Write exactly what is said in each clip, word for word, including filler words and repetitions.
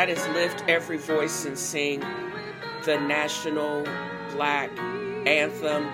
that is Lift Every Voice and Sing, the national black anthem,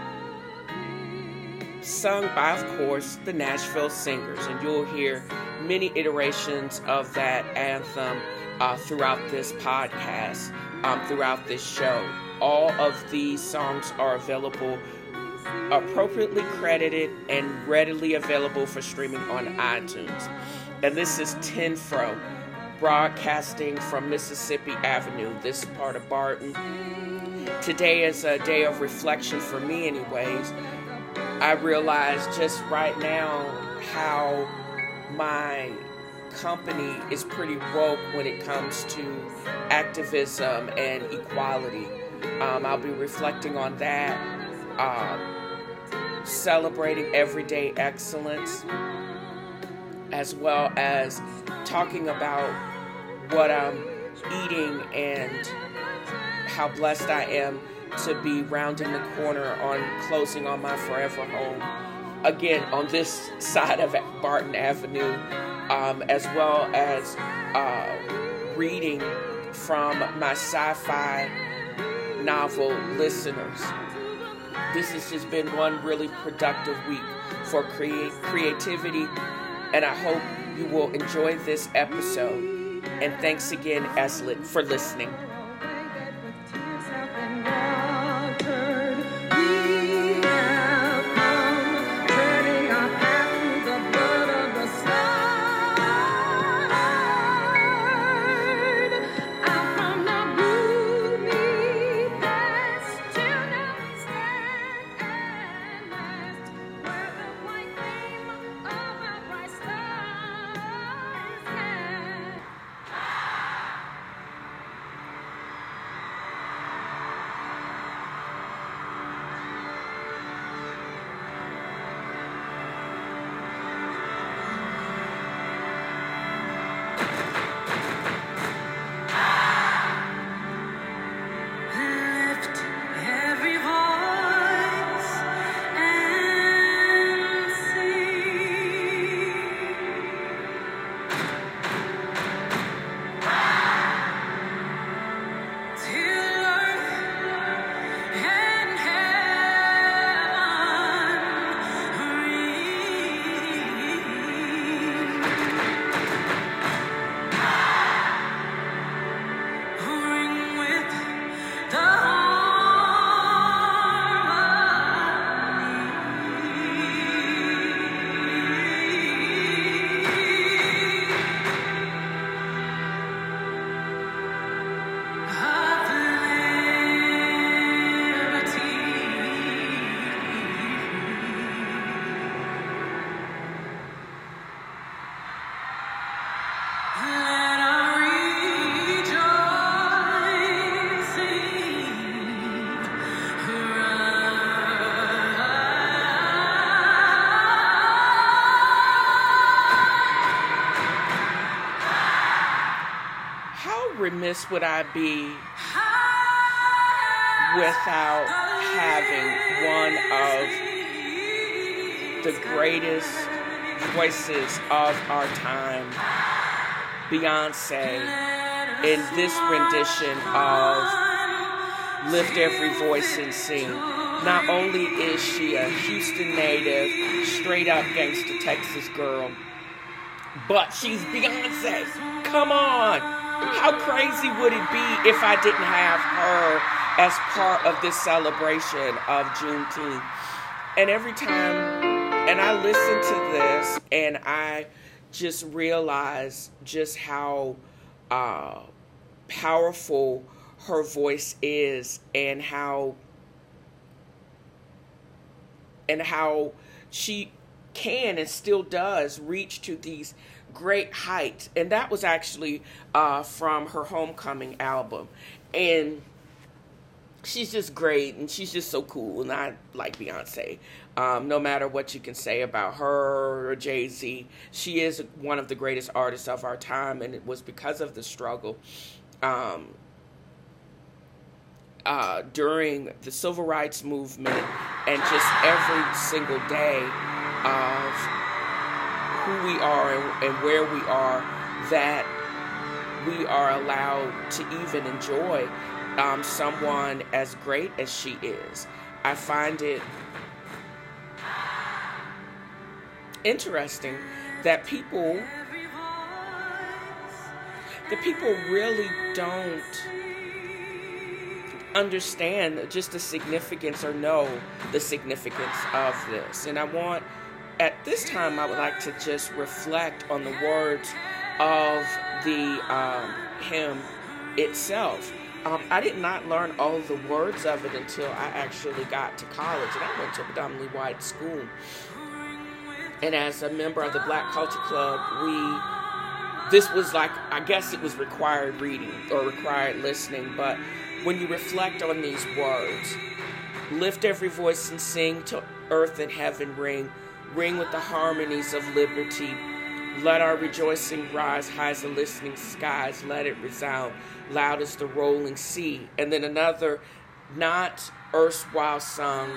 sung by, of course, the Nashville Singers. And you'll hear many iterations of that anthem uh, throughout this podcast, um, throughout this show. All of these songs are available, appropriately credited and readily available for streaming on iTunes. And this is ten Fro, broadcasting from Mississippi Avenue, this part of Barton. Today is a day of reflection for me anyways. I realize just right now how my company is pretty woke when it comes to activism and equality. Um, I'll be reflecting on that, uh, celebrating everyday excellence, as well as talking about what I'm eating and how blessed I am to be rounding the corner on closing on my forever home. Again, on this side of Barton Avenue, um, as well as uh, reading from my sci-fi novel, Listeners. This has just been one really productive week for crea- creativity, and I hope you will enjoy this episode. And thanks again, Eslit, for listening. Remiss would I be without having one of the greatest voices of our time, Beyonce, in this rendition of Lift Every Voice and Sing. Not only is she a Houston native, straight up gangsta Texas girl, but she's Beyonce. Come on! How crazy would it be if I didn't have her as part of this celebration of Juneteenth? And every time, and I listen to this, and I just realize just how uh, powerful her voice is, and how and how she can and still does reach to these great heights. And that was actually uh, from her Homecoming album. And she's just great, and she's just so cool, and I like Beyonce. Um, no matter what you can say about her or Jay-Z, she is one of the greatest artists of our time, and it was because of the struggle um, uh, during the civil rights movement, and just every single day of who we are and, and where we are, that we are allowed to even enjoy um, someone as great as she is. I find it interesting that people that people really don't understand just the significance or know the significance of this. And I want, at this time, I would like to just reflect on the words of the um, hymn itself. Um, I did not learn all of the words of it until I actually got to college, and I went to a predominantly white school. And as a member of the Black Culture Club, we, this was like, I guess it was required reading or required listening, but when you reflect on these words, lift every voice and sing to earth and heaven ring, ring with the harmonies of liberty. Let our rejoicing rise high as the listening skies, let it resound loud as the rolling sea. And then another not erstwhile sung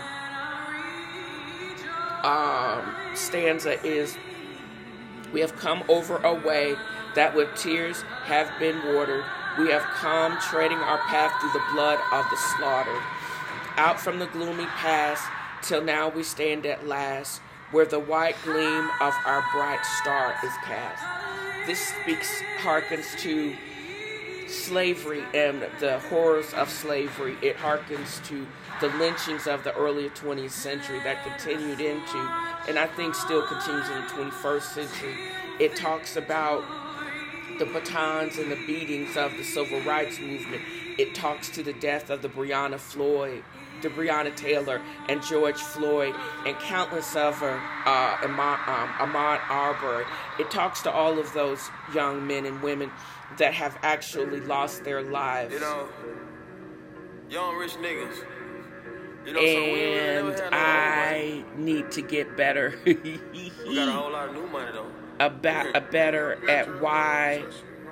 um, stanza is, we have come over a way that with tears have been watered. We have come treading our path through the blood of the slaughtered. Out from the gloomy past, till now we stand at last, where the white gleam of our bright star is cast. This speaks, hearkens to slavery and the horrors of slavery. It hearkens to the lynchings of the earlier twentieth century that continued into, and I think still continues in the twenty-first century. It talks about the batons and the beatings of the civil rights movement. It talks to the death of the Breonna Floyd, the Breonna Taylor and George Floyd, and countless other, uh, Ahmaud, um, Ahmaud Arbery. It talks to all of those young men and women that have actually lost their lives. You know, young rich niggas. You know, and so I need to get better. We got a whole lot of new money though. About a better at why.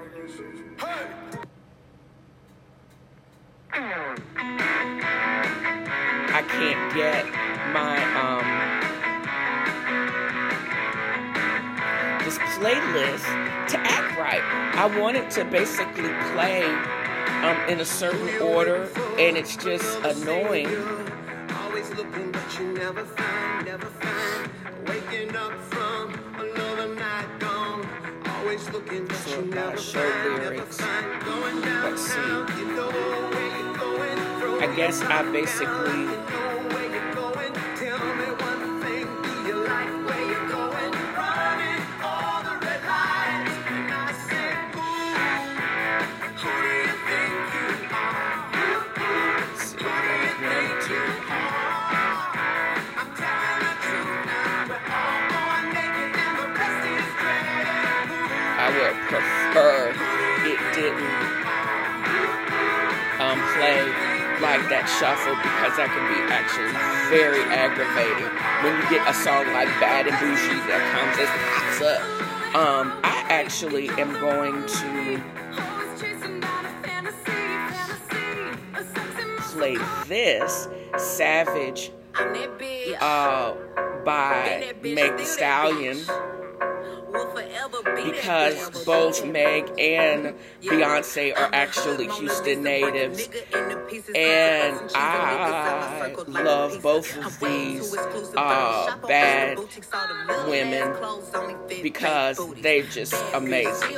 I can't get my um this playlist to act right. I want it to basically play um in a certain order, and it's just annoying. Always looking, but you never find, never find. Waking up from another night gone. Always looking, but you never find, never find. Going down, let's see. You know where you're going. I guess I basically. Prefer it didn't um, play like that shuffle, because that can be actually very aggravating when you get a song like Bad and Bougie that comes as pops up. Um, I actually am going to play this Savage uh, by Meg Thee Stallion, because both Meg and Beyonce are actually Houston natives, and I love both of these uh, bad women because they're just amazing.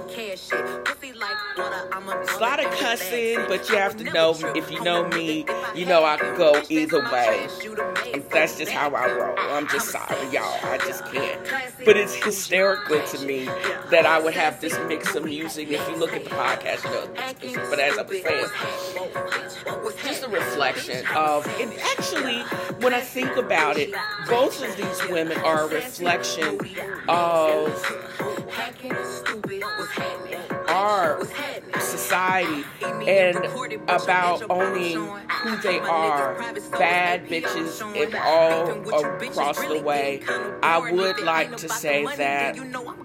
It's a lot of cussing, but you have to know, if you know me, you know I can go either way. And that's just how I roll. I'm just sorry, y'all. I just can't. But it's hysterical to me that I would have this mix of music. If you look at the podcast, you know, but as I was saying, just a reflection of, and actually, when I think about it, both of these women are a reflection of our society and about owning who they are. Bad bitches and all across the way. I would like to say that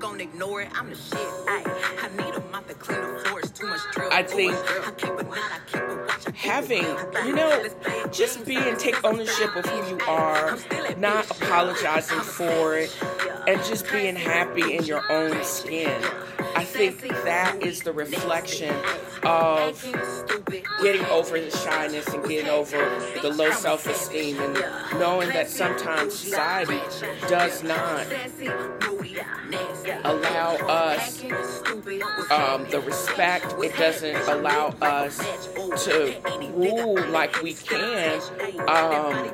I think having, you know, just being, take ownership of who you are, not apologizing for it, and just being happy in your own skin. I think that is the reflection of getting over the shyness and getting over the low self-esteem, and knowing that sometimes society does not allow us um, the respect. It doesn't allow us to rule like we can. Um,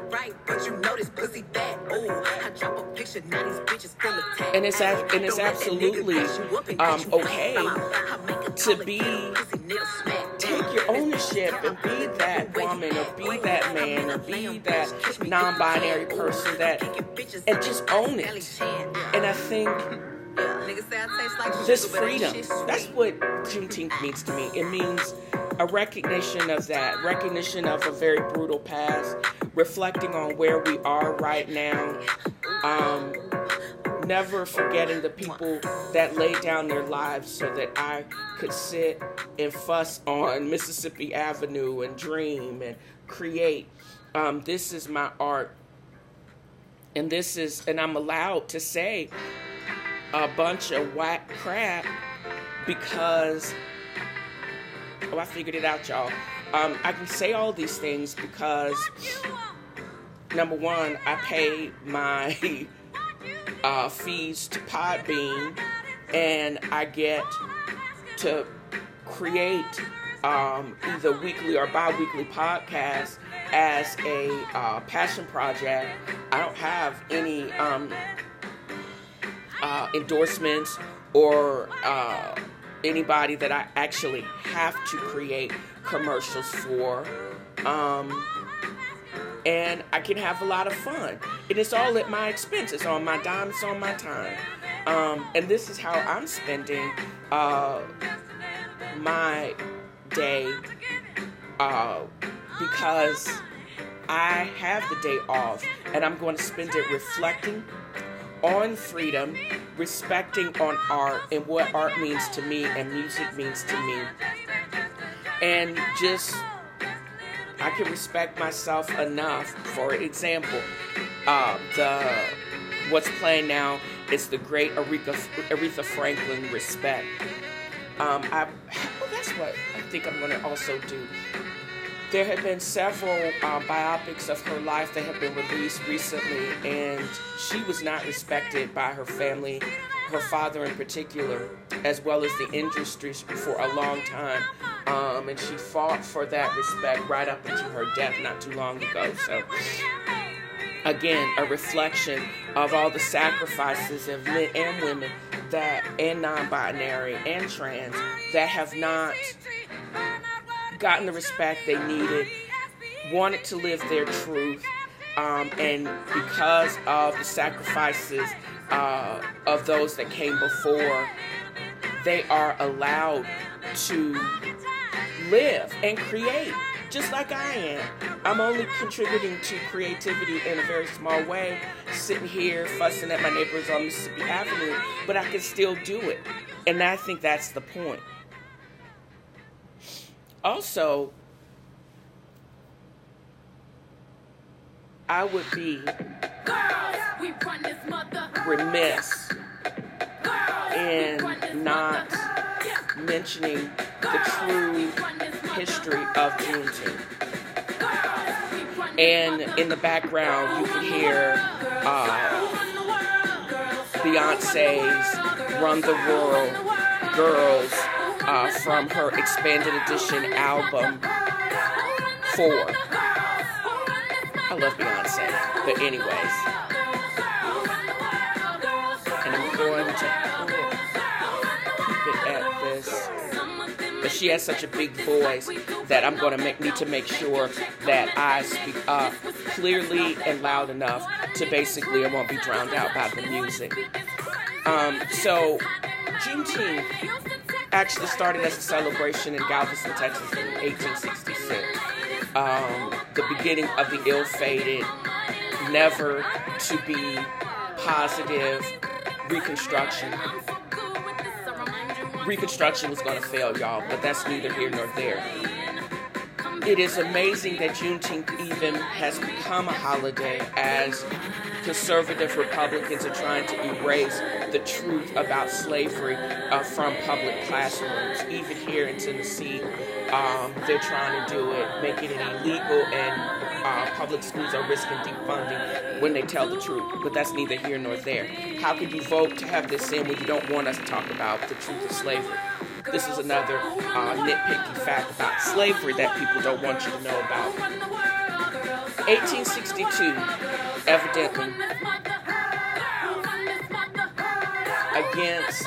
and it's and it's absolutely um, okay to be take your ownership and be that woman or be that man or be that non-binary person that and just own it. And I think this freedom, that's what Juneteenth means to me. It means a recognition of that, recognition of a very brutal past, reflecting on where we are right now, um, never forgetting the people that laid down their lives so that I could sit and fuss on Mississippi Avenue and dream and create. Um, this is my art. And this is, and I'm allowed to say a bunch of whack crap because, oh, I figured it out, y'all. Um, I can say all these things because, number one, I pay my uh, fees to Podbean, and I get to create um, either weekly or bi-weekly podcasts as a uh, passion project. I don't have any um, uh, endorsements or uh, anybody that I actually have to create commercials for. Um, and I can have a lot of fun. And it's all at my expense. It's on my dime. It's on my time. Um, and this is how I'm spending uh, my day uh, because I have the day off, and I'm going to spend it reflecting on freedom, respecting on art and what art means to me and music means to me. And just, I can respect myself enough. For example, uh, the what's playing now is the great Aretha, Aretha Franklin Respect. Um, I, well, that's what I think I'm going to also do. There have been several uh, biopics of her life that have been released recently, and she was not respected by her family, her father in particular, as well as the industry for a long time. Um, and she fought for that respect right up into her death not too long ago. So, again, a reflection of all the sacrifices of men and women that, and non-binary and trans, that have not gotten the respect they needed, wanted to live their truth, um, and because of the sacrifices uh, of those that came before, they are allowed to live and create just like I am. I'm only contributing to creativity in a very small way, sitting here fussing at my neighbors on Mississippi Avenue, but I can still do it. And I think that's the point. Also, I would be remiss in not mentioning the true history of Juneteenth. And in the background, you can hear uh, Beyonce's Run the World Girls uh, from her expanded edition album four. I love Beyonce, but anyways. And I'm going to keep it at this. But she has such a big voice that I'm going to make, need to make sure that I speak up clearly and loud enough to basically, I won't be drowned out by the music. Um, so, Juneteenth actually started as a celebration in Galveston, Texas in eighteen sixty-six. Um, the beginning of the ill-fated, never to be positive Reconstruction. Reconstruction was going to fail, y'all, but that's neither here nor there. it is amazing that Juneteenth even has become a holiday as conservative Republicans are trying to erase the truth about slavery uh, from public classrooms. Even here in Tennessee, um, they're trying to do it, making it illegal, and uh, public schools are risking defunding when they tell the truth. But that's neither here nor there. How could you vote to have this in when you don't want us to talk about the truth of slavery? This is another uh, nitpicky fact about slavery that people don't want you to know about. eighteen sixty-two, evidently, against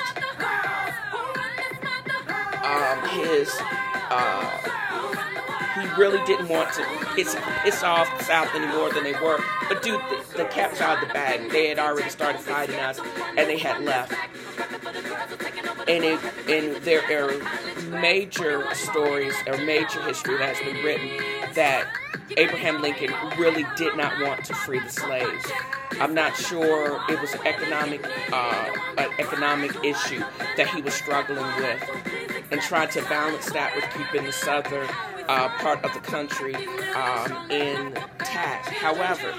um, his, uh, he really didn't want to piss, piss off the South any more than they were. But dude, the, the cat's out of the bag. They had already started fighting us, and they had left. And, it, and there are major stories or major history that has been written that Abraham Lincoln really did not want to free the slaves. I'm not sure it was an economic, uh, an economic issue that he was struggling with, and trying to balance that with keeping the southern uh, part of the country um, intact. However,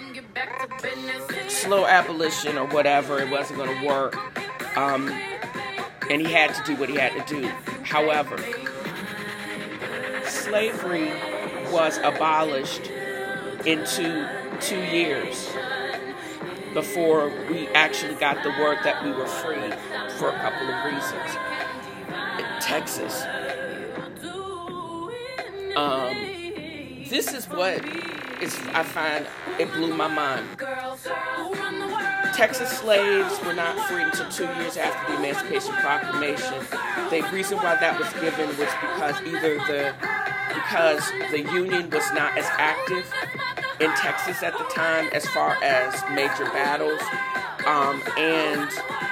slow abolition or whatever, it wasn't going to work. Um, And he had to do what he had to do. However, slavery was abolished in two, two years before we actually got the word that we were free for a couple of reasons. In Texas. Um, this is what is, I find, it blew my mind. Texas slaves were not free until two years after the Emancipation Proclamation. The reason why that was given was because either the because the Union was not as active in Texas at the time as far as major battles, um, and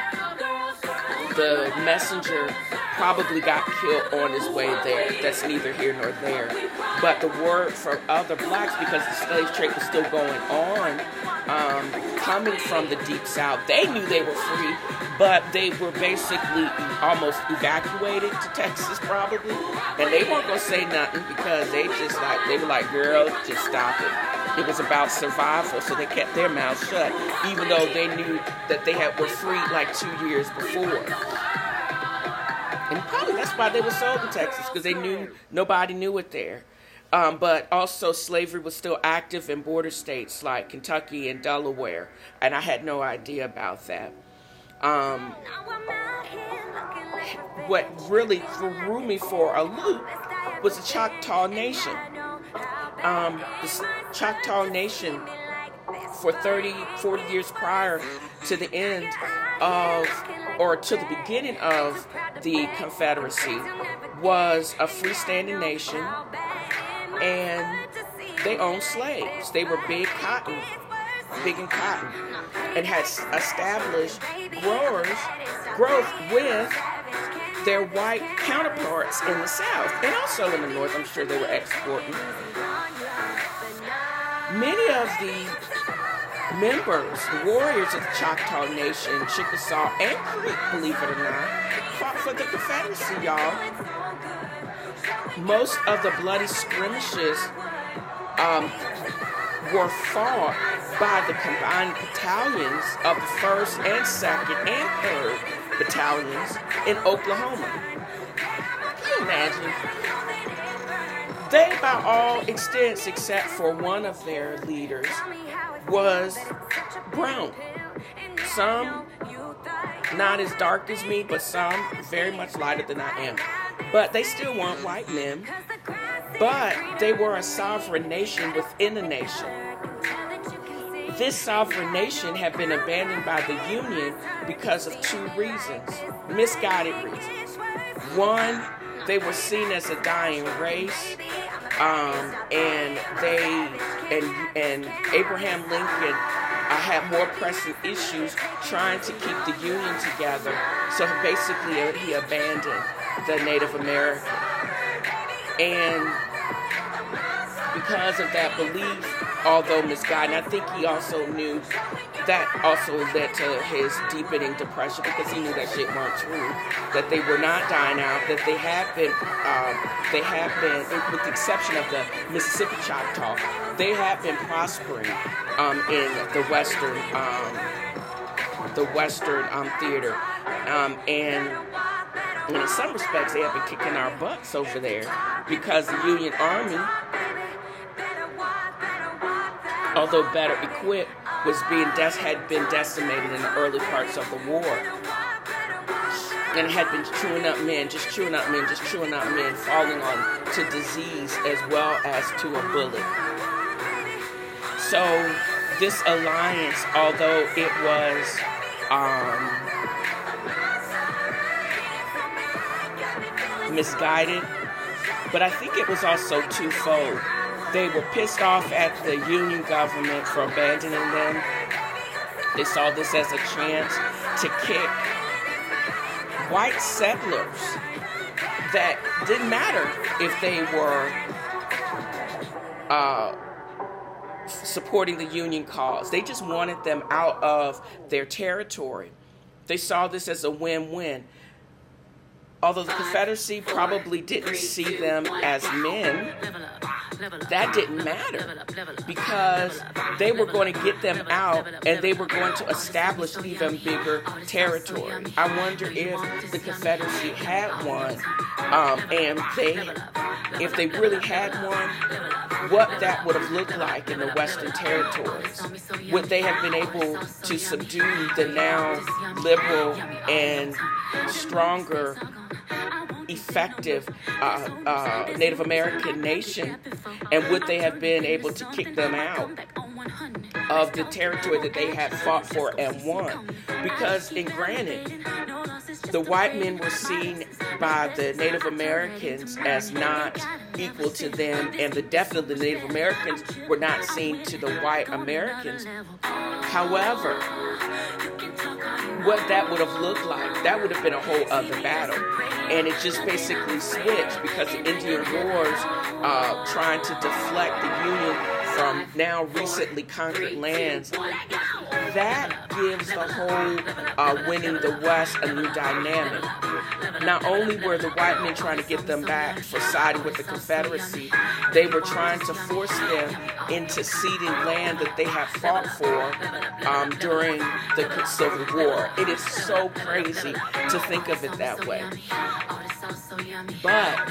the messenger probably got killed on his way there. That's neither here nor there. But the word for other blacks, because the slave trade was still going on, um, coming from the Deep South, they knew they were free, but they were basically almost evacuated to Texas probably, and they weren't going to say nothing because they just like, they were like, girl, just stop it. It was about survival, so they kept their mouths shut, even though they knew that they had were free like two years before. And probably that's why they were sold in Texas, because they knew nobody knew it there. Um, but also slavery was still active in border states like Kentucky and Delaware, and I had no idea about that. Um, what really threw me for a loop was the Choctaw Nation. Um, the Choctaw Nation, for thirty, forty years prior to the end of, or to the beginning of the Confederacy, was a freestanding nation, and they owned slaves. They were big cotton, big in cotton, and had established growers, growth with their white counterparts in the South, and also in the North. I'm sure they were exporting. Many of the members, the warriors of the Choctaw Nation, Chickasaw and Creek, believe it or not, fought for the Confederacy, y'all. Most of the bloody skirmishes um, were fought by the combined battalions of the first and second and third battalions in Oklahoma. Can you imagine? They, by all extents, except for one of their leaders, was brown. Some not as dark as me, but some very much lighter than I am. But they still weren't white men. But they were a sovereign nation within a nation. This sovereign nation had been abandoned by the Union because of two reasons, misguided reasons. One, they were seen as a dying race, um, and they and and Abraham Lincoln uh, had more pressing issues trying to keep the Union together. So basically, uh, he abandoned the Native American, and because of that belief, although misguided, I think he also knew that also led to his deepening depression, because he knew that shit weren't true, that they were not dying out, that they had been, um, they had been, with the exception of the Mississippi Choctaw, they had been prospering um, in the Western, um, the Western um, theater, um, and, and in some respects, they have been kicking our butts over there, because the Union Army, although better equipped, was being des- had been decimated in the early parts of the war, and had been chewing up men, just chewing up men, just chewing up men, falling on to disease as well as to a bullet. So this alliance, although it was um, misguided, but I think it was also twofold. They were pissed off at the Union government for abandoning them. They saw this as a chance to kick white settlers that didn't matter if they were uh, supporting the Union cause. They just wanted them out of their territory. They saw this as a win-win. Although the Confederacy probably didn't see them as men, that didn't matter, because they were going to get them out and they were going to establish even bigger territory. I wonder if the Confederacy had won, um, and they, if they really had won, what that would have looked like in the Western territories. Would they have been able to subdue the now liberal and stronger, effective uh, uh, Native American nation, and would they have been able to kick them out of the territory that they had fought for and won? Because, and granted, the white men were seen by the Native Americans as not equal to them, and the definitely the Native Americans were not seen to the white Americans. However, what that would have looked like, that would have been a whole other battle. And it just basically switched, because the Indian Wars, uh, trying to deflect the Union from now recently conquered lands, that gives the whole uh, winning the West a new dynamic. Not only were the white men trying to get them back for siding with the Confederacy, they were trying to force them into ceding land that they had fought for um, during the Civil War. It is so crazy to think of it that way. But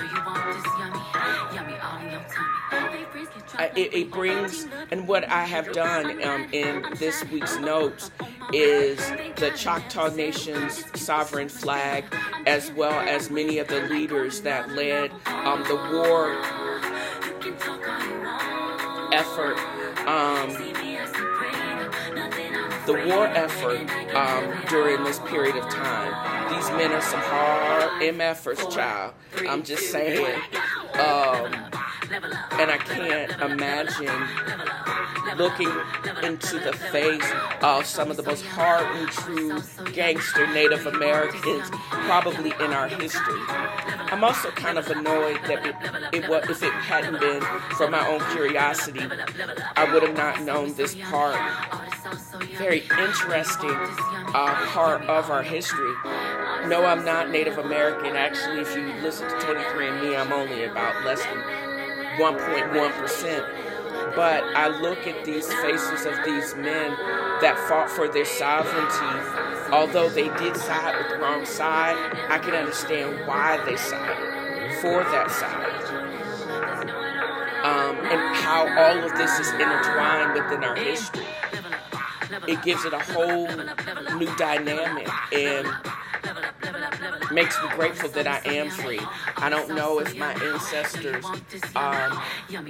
uh, it, it brings, and what I have done um, in this week's notes is the Choctaw Nation's sovereign flag, as well as many of the leaders that led um, the war effort, um, the war effort um, during this period of time. These men are some hard M F'ers, child. I'm just saying. Um, and I can't imagine looking into the face of some of the most hard and true gangster Native Americans probably in our history. I'm also kind of annoyed that it, it was, if it hadn't been for my own curiosity, I would have not known this part, very interesting uh, part of our history. No, I'm not Native American. Actually, if you listen to twenty-three and me, I'm only about less than one point one percent. But I look at these faces of these men that fought for their sovereignty. Although they did side with the wrong side, I can understand why they sided for that side. Um, and how all of this is intertwined within our history. It gives it a whole new dynamic and makes me grateful that I am free. I don't know if my ancestors, um,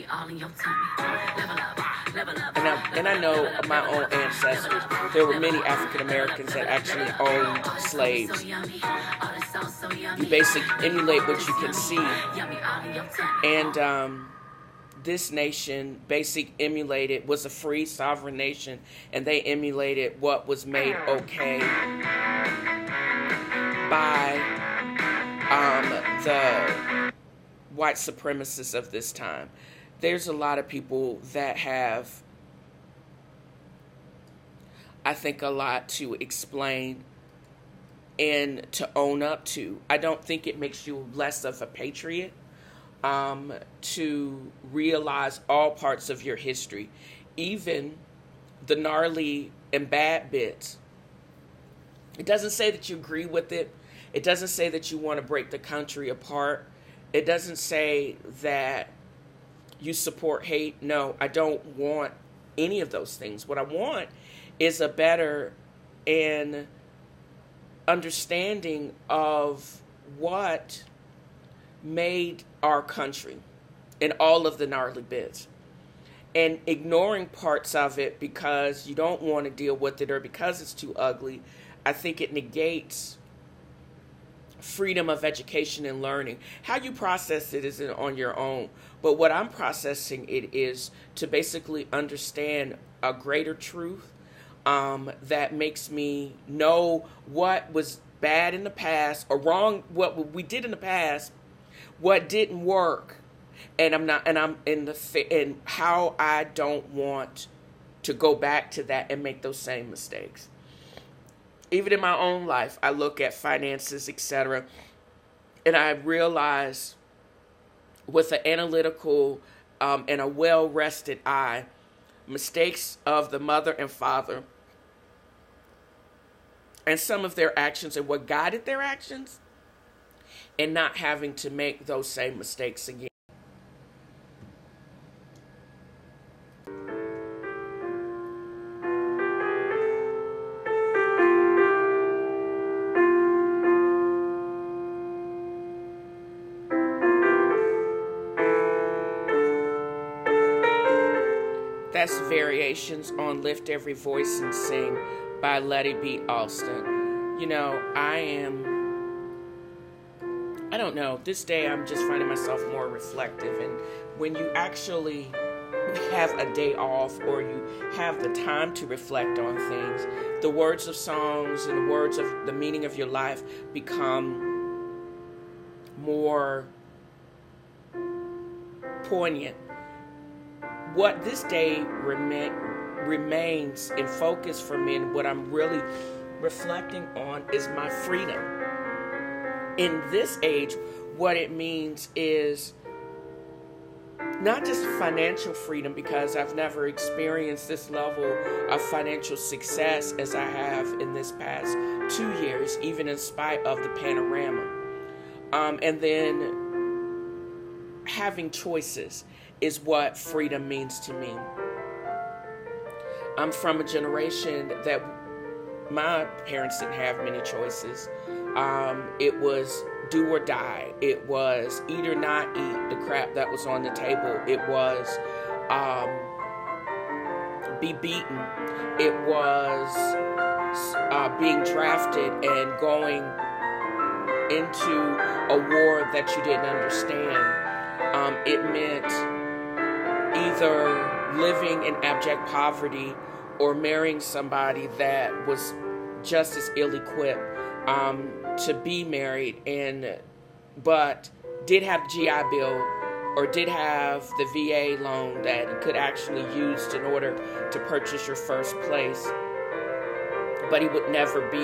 and, I, and I know my own ancestors, there were many African Americans that actually owned slaves. You basically emulate what you can see. And um, this nation basically emulated, was a free sovereign nation, and they emulated what was made okay by um, the white supremacists of this time. there's a lot of people that have, I think, a lot to explain and to own up to. I don't think it makes you less of a patriot um, to realize all parts of your history, even the gnarly and bad bits. It doesn't say that you agree with it. It doesn't say that you want to break the country apart. It doesn't say that you support hate. No, I don't want any of those things. What I want is a better and understanding of what made our country and all of the gnarly bits. And ignoring parts of it because you don't want to deal with it or because it's too ugly, I think it negates freedom of education and learning. How you process it isn't on your own. But what I'm processing it is to basically understand a greater truth um, that makes me know what was bad in the past or wrong, what we did in the past, what didn't work. And I'm not, and I'm in the, and how I don't want to go back to that and make those same mistakes. Even in my own life, I look at finances, et cetera, and I realize with an analytical um, and a well-rested eye, mistakes of the mother and father and some of their actions and what guided their actions, and not having to make those same mistakes again. That's Variations on Lift Every Voice and Sing by Letty B. Alston. You know, I am, I don't know, this day I'm just finding myself more reflective. And when you actually have a day off or you have the time to reflect on things, the words of songs and the words of the meaning of your life become more poignant. What this day remain, remains in focus for me, and what I'm really reflecting on, is my freedom. In this age, what it means is not just financial freedom, because I've never experienced this level of financial success as I have in this past two years, even in spite of the panorama. Um, and then having choices is what freedom means to me. I'm from a generation that my parents didn't have many choices. Um, it was do or die. It was eat or not eat the crap that was on the table. It was um, be beaten. It was uh, being drafted and going into a war that you didn't understand. Um, it meant either living in abject poverty or marrying somebody that was just as ill-equipped um, to be married, and but did have G I Bill or did have the V A loan that you could actually use in order to purchase your first place, but he would never be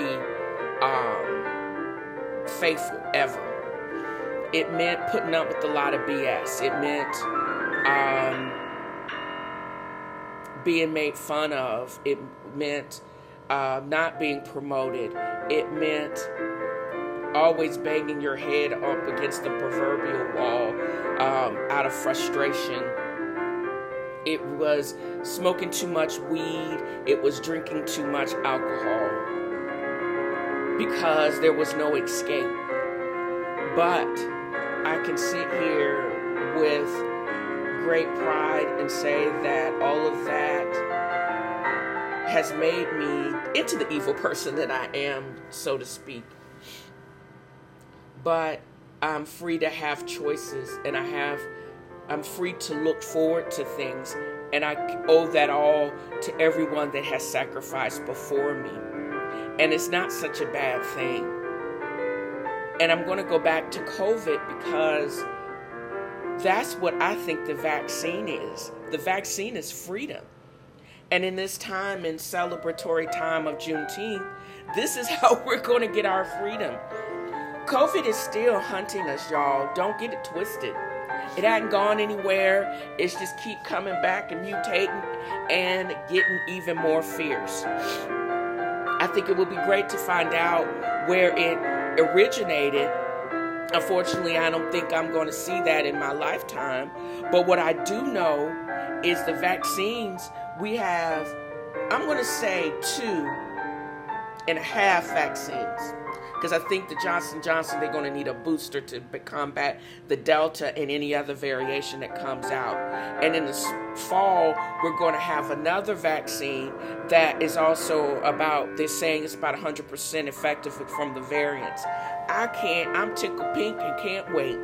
um, faithful ever. It meant putting up with a lot of B S. It meant um, being made fun of. It meant uh, not being promoted. It meant always banging your head up against the proverbial wall um, out of frustration. It was smoking too much weed. It was drinking too much alcohol because there was no escape. But I can sit here with great pride and say that all of that has made me into the evil person that I am, so to speak. But I'm free to have choices, and I have, I'm free to look forward to things, and I owe that all to everyone that has sacrificed before me. And it's not such a bad thing. And I'm going to go back to COVID because that's what I think the vaccine is. The vaccine is freedom. And in this time, in celebratory time of Juneteenth, this is how we're going to get our freedom. COVID is still hunting us, y'all. Don't get it twisted. It hasn't gone anywhere. It's just keep coming back and mutating and getting even more fierce. I think it would be great to find out where it originated. Unfortunately, I don't think I'm going to see that in my lifetime. But what I do know is the vaccines, we have, I'm going to say two and a half vaccines. Because I think the Johnson and Johnson, they're going to need a booster to combat the Delta and any other variation that comes out. And in the fall, we're going to have another vaccine that is also about, they're saying it's about one hundred percent effective from the variants. I can't, I'm tickled pink and can't wait.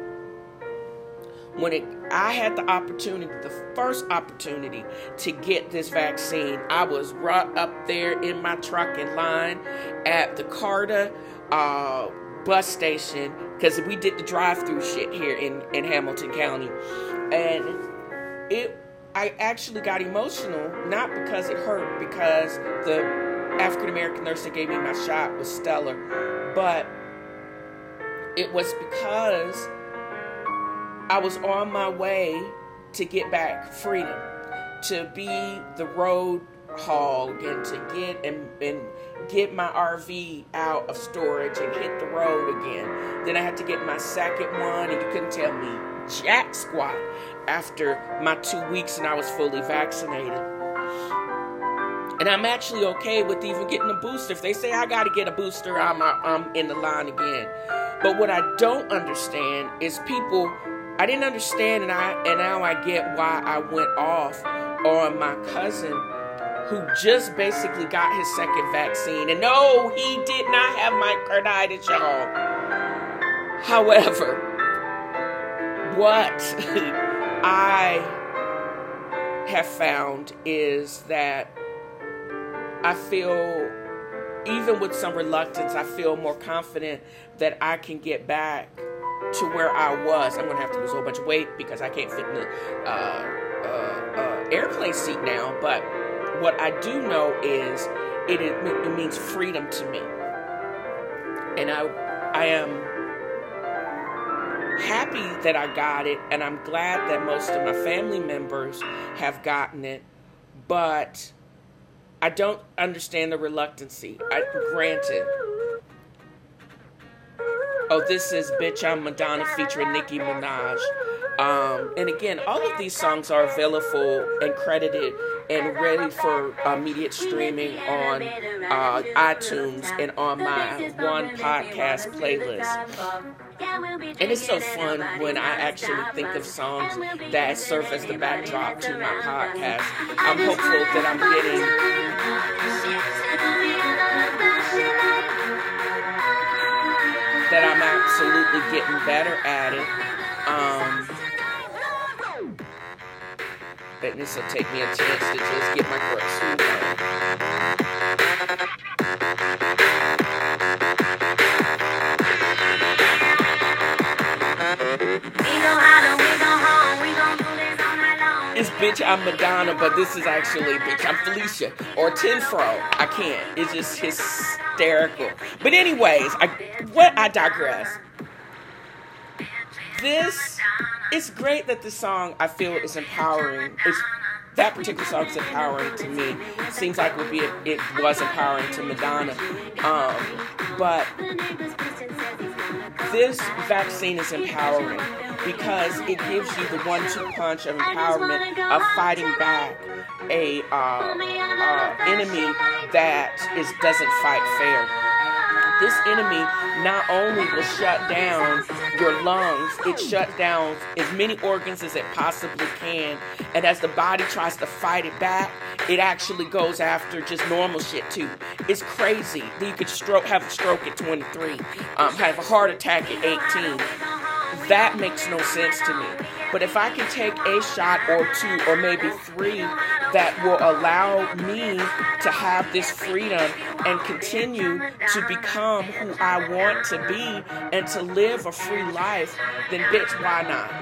When it, I had the opportunity, the first opportunity to get this vaccine, I was right up there in my truck in line at the Carter uh, bus station, because we did the drive-through shit here in, in Hamilton County. And it, I actually got emotional, not because it hurt, because the African-American nurse that gave me my shot was stellar, but it was because I was on my way to get back freedom, to be the road hog and to get and, and get my R V out of storage and hit the road again. Then I had to get my second one, and you couldn't tell me jack squat after my two weeks and I was fully vaccinated. And I'm actually okay with even getting a booster. If they say I got to get a booster, I'm, I'm in the line again. But what I don't understand is people, I didn't understand, and I and now I get why I went off on my cousin who just basically got his second vaccine. And no, he did not have myocarditis, y'all. However, what I have found is that I feel, even with some reluctance, I feel more confident that I can get back to where I was. I'm going to have to lose a whole bunch of weight because I can't fit in the uh, uh, uh, airplane seat now. But what I do know is it, it, it means freedom to me. And I, I am happy that I got it, and I'm glad that most of my family members have gotten it. But I don't understand the reluctancy. I, granted. Oh, this is Bitch I'm Madonna featuring Nicki Minaj. Um, and again, all of these songs are available and credited and ready for immediate streaming on uh, iTunes and on my One Podcast playlist. And it's so fun when I actually think of songs that serve as the backdrop to my podcast. I'm hopeful that I'm getting that I'm absolutely getting better at it. Um, but this will take me a chance to just get my throat smoothed out. It's Bitch I'm Madonna, but this is actually Bitch I'm Felicia or Tenfro. I can't. It's just hysterical. But anyways, I what I digress. This, it's great that this song, I feel, is empowering. It's, that particular song is empowering to me. It seems like it would be a, it was empowering to Madonna. Um, but this vaccine is empowering because it gives you the one two punch of empowerment of fighting back a uh, uh, enemy that is doesn't fight fair. This enemy not only will shut down your lungs, it shuts down as many organs as it possibly can. And as the body tries to fight it back, it actually goes after just normal shit too. It's crazy that you could stroke, have a stroke at twenty-three, um, have a heart attack at eighteen. That makes no sense to me. But if I can take a shot or two or maybe three that will allow me to have this freedom and continue to become who I want to be and to live a free life, then bitch, why not?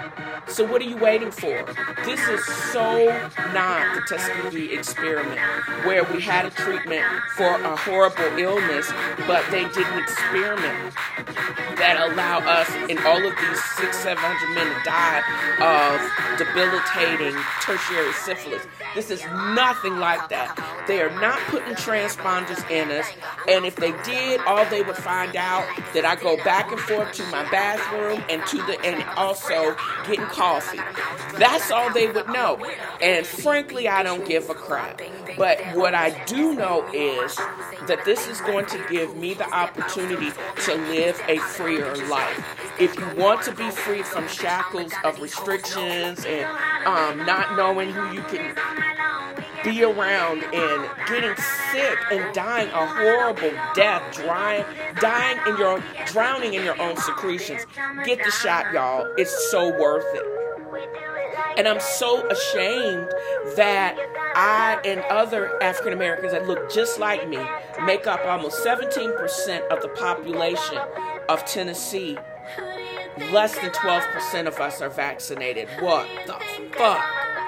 So what are you waiting for? This is so not the Tuskegee experiment, where we had a treatment for a horrible illness, but they did an experiment that allowed us, and all of these six, seven hundred men to die of debilitating tertiary syphilis. This is nothing like that. They are not putting transponders in us, and if they did, all they would find out that I go back and forth to my bathroom and to the and also getting coffee. That's all they would know. And frankly, I don't give a crap. But what I do know is that this is going to give me the opportunity to live a freer life. If you want to be free from shackles of restrictions and um, not knowing who you can be around and getting sick and dying a horrible death, drying, dying in your, drowning in your own secretions, get the shot, y'all. It's so worth it. And I'm so ashamed that I and other African Americans that look just like me make up almost seventeen percent of the population of Tennessee. Less than twelve percent of us are vaccinated. What the fuck?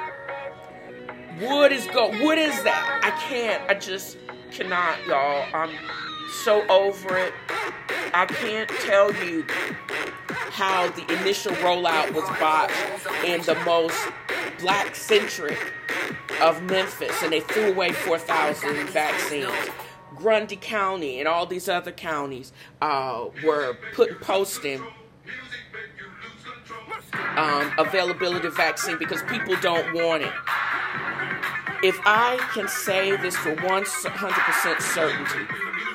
What is go? What is that? I can't. I just cannot, y'all. I'm so over it. I can't tell you how the initial rollout was botched in the most black-centric of Memphis, and they threw away four thousand vaccines. Grundy County and all these other counties uh, were putting posting um, availability of vaccine because people don't want it. If I can say this for one hundred percent certainty,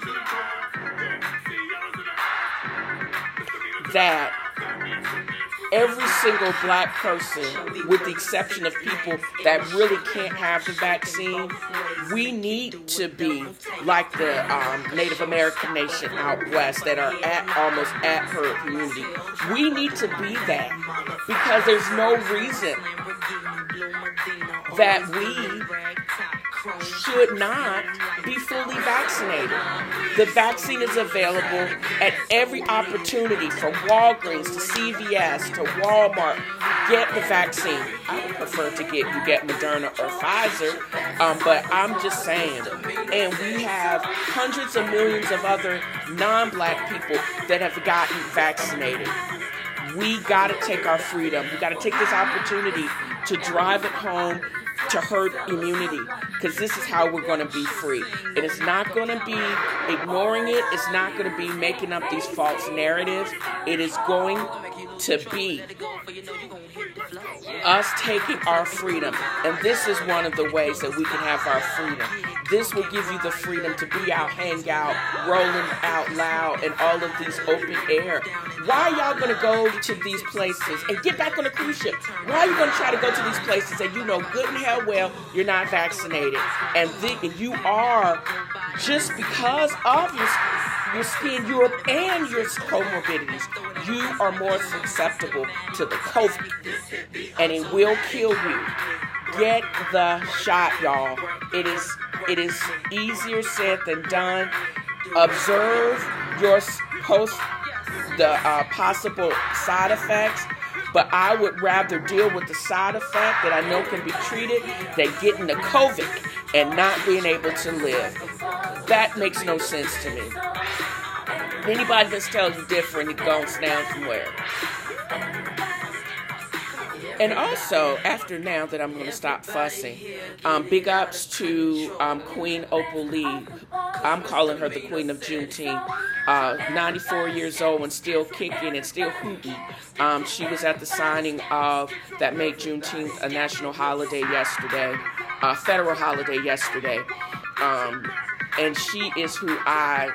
that every single black person, with the exception of people that really can't have the vaccine, we need to be like the um, Native American nation out west that are at almost at herd immunity. We need to be that because there's no reason that we should not be fully vaccinated. The vaccine is available at every opportunity, from Walgreens to C V S to Walmart. Get the vaccine. I would prefer to get you get Moderna or Pfizer, um, but I'm just saying. And we have hundreds of millions of other non-black people that have gotten vaccinated. We got to take our freedom. We got to take this opportunity to drive it home to herd immunity, because this is how we're going to be free. It is not going to be ignoring it. It's not going to be making up these false narratives. It is going to be us taking our freedom. And this is one of the ways that we can have our freedom. This will give you the freedom to be out, hang out, rolling out loud, and all of these open air. Why are y'all going to go to these places and get back on a cruise ship? Why are you going to try to go to these places and you know good and hell well you're not vaccinated? And the, you are, just because of your, your skin, your, and your comorbidities, you are more susceptible to the COVID. And it will kill you. Get the shot, y'all. It is it is easier said than done. Observe your post the uh, possible side effects, but I would rather deal with the side effect that I know can be treated than getting the COVID and not being able to live. That makes no sense to me. If anybody that tells you different, it goes down somewhere. And also, after now that I'm going to stop fussing, um, big ups to um, Queen Opal Lee. I'm calling her the Queen of Juneteenth. Uh, ninety-four years old and still kicking and still hooting. Um, she was at the signing of that made Juneteenth a national holiday yesterday, a federal holiday yesterday. Um, and she is who I...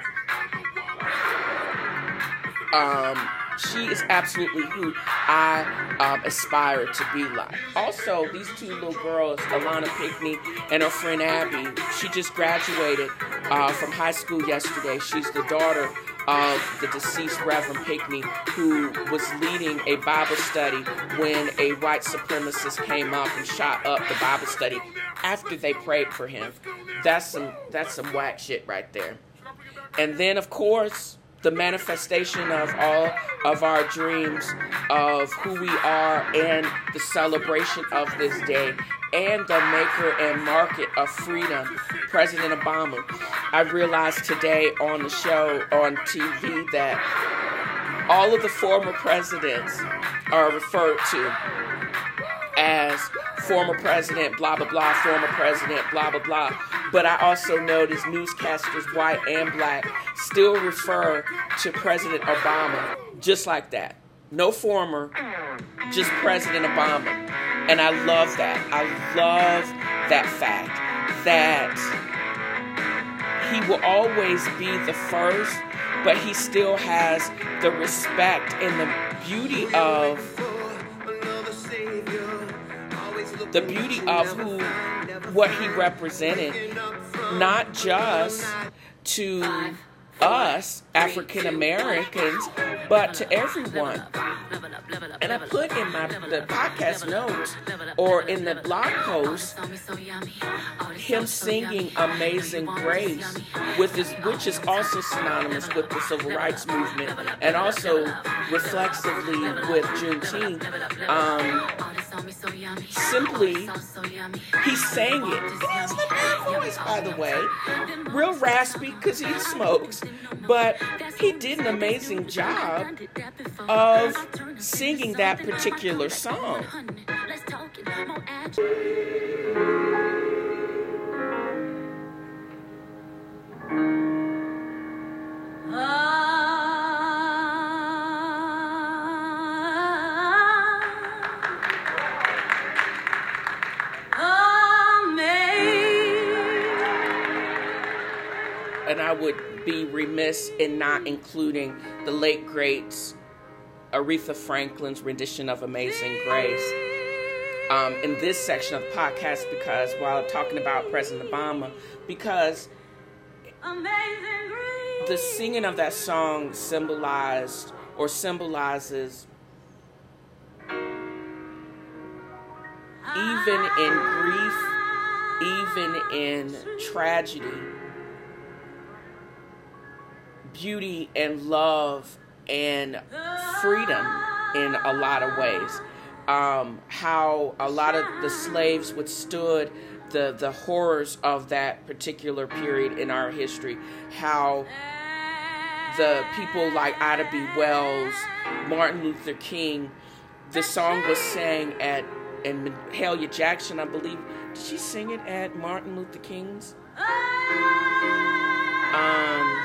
Um, She is absolutely who I um, aspire to be like. Also, these two little girls, Alana Pickney and her friend Abby, she just graduated uh, from high school yesterday. She's the daughter of the deceased Reverend Pickney, who was leading a Bible study when a white supremacist came up and shot up the Bible study after they prayed for him. That's some, that's some whack shit right there. And then, of course, the manifestation of all of our dreams of who we are and the celebration of this day and the maker and market of freedom, President Obama. I realized today on the show on T V that all of the former presidents are referred to as former president, blah, blah, blah, former president, blah, blah, blah. But I also noticed newscasters, white and black, still refer to President Obama just like that. No former, just President Obama. And I love that. I love that fact that he will always be the first, but he still has the respect and the beauty of the beauty of who, what he represented, not just to us African Americans, but to everyone. And I put in my the podcast notes or in the blog post him singing "Amazing Grace," with his, which is also synonymous with the Civil Rights Movement and also reflexively with Juneteenth. Um, simply, he sang it. He has the bad voice, by the way, real raspy because he smokes. But he did an amazing job of singing that particular song. And I would be remiss in not including the late greats Aretha Franklin's rendition of Amazing Grace um, in this section of the podcast, because while I'm talking about President Obama, because the singing of that song symbolized or symbolizes even in grief, even in tragedy, beauty and love and freedom in a lot of ways. Um, how a lot of the slaves withstood the, the horrors of that particular period in our history. How the people like Ida B. Wells, Martin Luther King, the song was sang at, and Mahalia Jackson, I believe, did she sing it at Martin Luther King's? Um...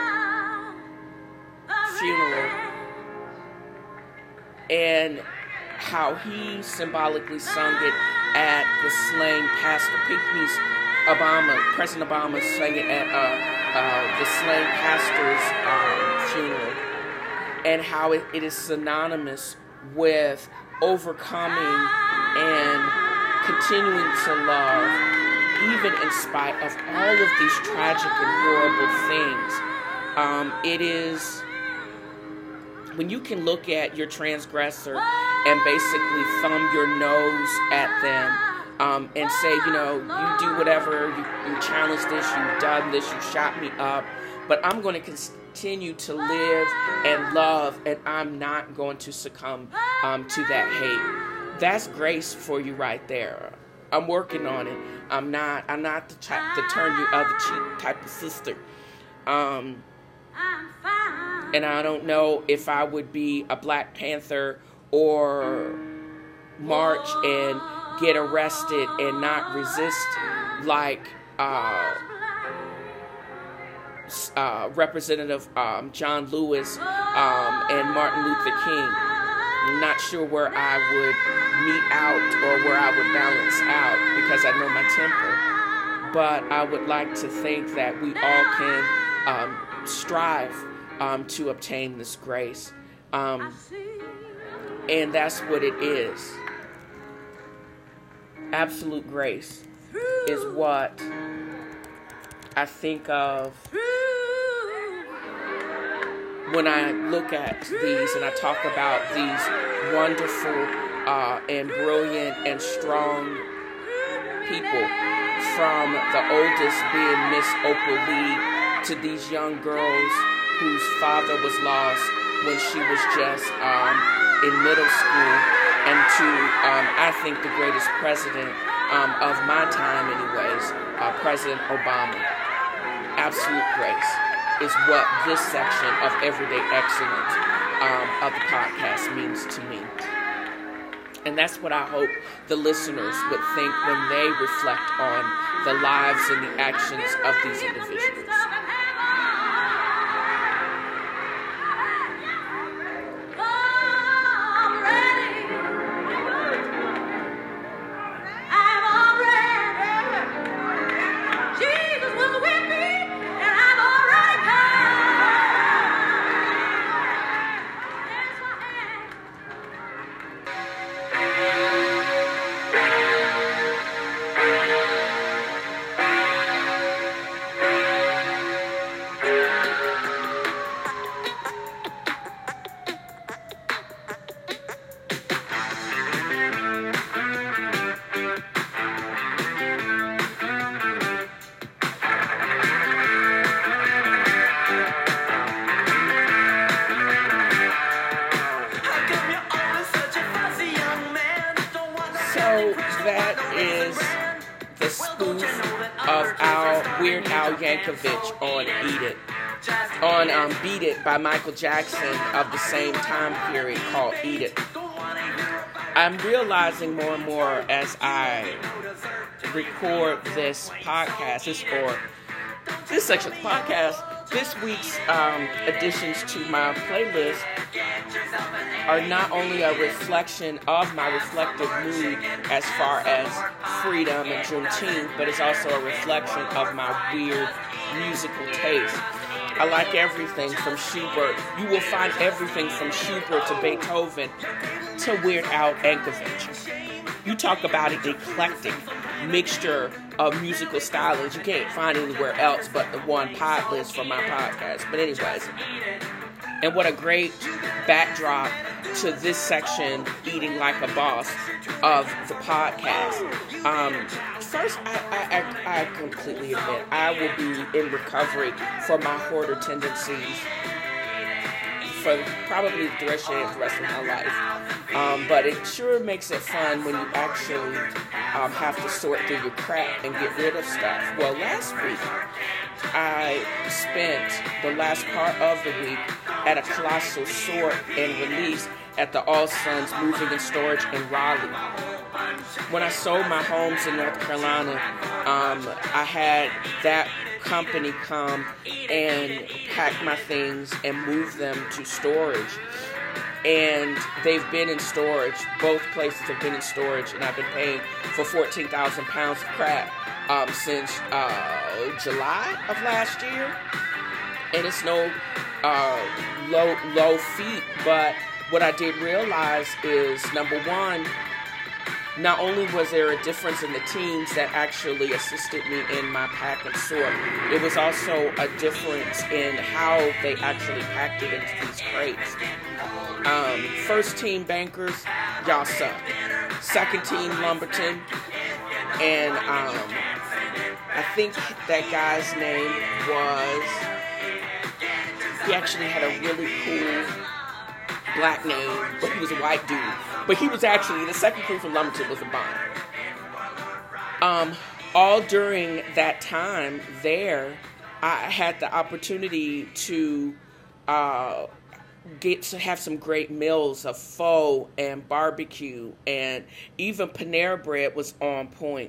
funeral, and how he symbolically sung it at the slain pastor Pinckney's Obama, President Obama sang it at uh, uh, the slain pastor's um, funeral, and how it, it is synonymous with overcoming and continuing to love, even in spite of all of these tragic and horrible things. Um, it is when you can look at your transgressor and basically thumb your nose at them um, and say, you know, you do whatever, you, you challenge this, you've done this, you shot me up, but I'm going to continue to live and love, and I'm not going to succumb um, to that hate. That's grace for you right there. I'm working on it. I'm not, I'm not the type to turn your other cheek type of sister. Um... And I don't know if I would be a Black Panther or march and get arrested and not resist like uh, uh, Representative um, John Lewis um, and Martin Luther King. I'm not sure where I would meet out or where I would balance out because I know my temper. But I would like to think that we all can um, strive Um, to obtain this grace. Um, and that's what it is. Absolute grace is what I think of when I look at these and I talk about these wonderful uh, and brilliant and strong people, from the oldest being Miss Opal Lee to these young girls whose father was lost when she was just um, in middle school, and to, um, I think, the greatest president um, of my time anyways, uh, President Obama. Absolute grace is what this section of Everyday Excellence um, of the podcast means to me. And that's what I hope the listeners would think when they reflect on the lives and the actions of these individuals. That is the spoof of our Weird Al Yankovic on Eat It, on um, Beat It by Michael Jackson of the same time period called Eat It. I'm realizing more and more as I record this podcast, this or this section of the podcast, this week's um, additions to my playlist are not only a reflection of my reflective mood as far as freedom and Juneteenth, but it's also a reflection of my weird musical taste. I like everything from Schubert. You will find everything from Schubert to Beethoven to Weird Al Yankovic. You talk about an eclectic mixture of musical stylings you can't find anywhere else but the one pod list for my podcast. But anyways, and what a great backdrop to this section, Eating Like a Boss, of the podcast. Um, first, I, I, I, I completely admit I will be in recovery for my hoarder tendencies for probably the rest of the rest of my life. Um, but it sure makes it fun when you actually um, have to sort through your crap and get rid of stuff. Well, last week, I spent the last part of the week at a colossal sort and release at the All Sons Moving and Storage in Raleigh. When I sold my homes in North Carolina, um, I had that company come and pack my things and move them to storage. And they've been in storage. Both places have been in storage, and I've been paying for fourteen thousand pounds of crap um, since uh, July of last year. And it's no uh, low, low feat, but what I did realize is, number one, not only was there a difference in the teams that actually assisted me in my pack and sort, it was also a difference in how they actually packed it into these crates. Um, first team bankers, y'all suck. Second team Lumberton, and um, I think that guy's name was, he actually had a really cool black name, but he was a white dude. But he was actually, the second crew from Lumberton was a bond. Um, all during that time there, I had the opportunity to uh, get to have some great meals of pho and barbecue, and even Panera Bread was on point.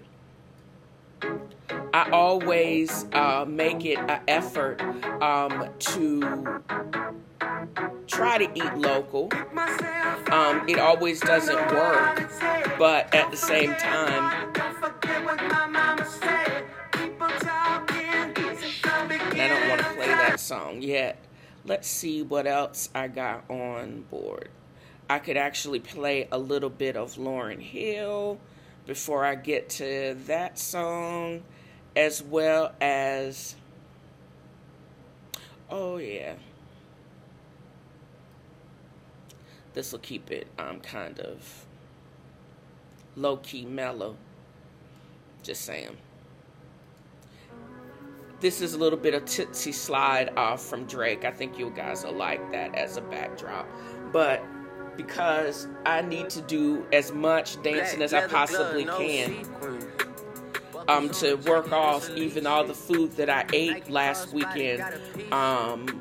I always uh, make it an effort um, to try to eat local. Um, it always doesn't work, but at the same time, and I don't want to play that song yet. Let's see what else I got on board. I could actually play a little bit of Lauryn Hill before I get to that song, as well as, oh yeah, this will keep it um, kind of low-key mellow, just saying. this is a little bit of Tootsie Slide off from Drake. I think you guys will like that as a backdrop. But because I need to do as much dancing as I possibly can um, to work off even all the food that I ate last weekend. Um,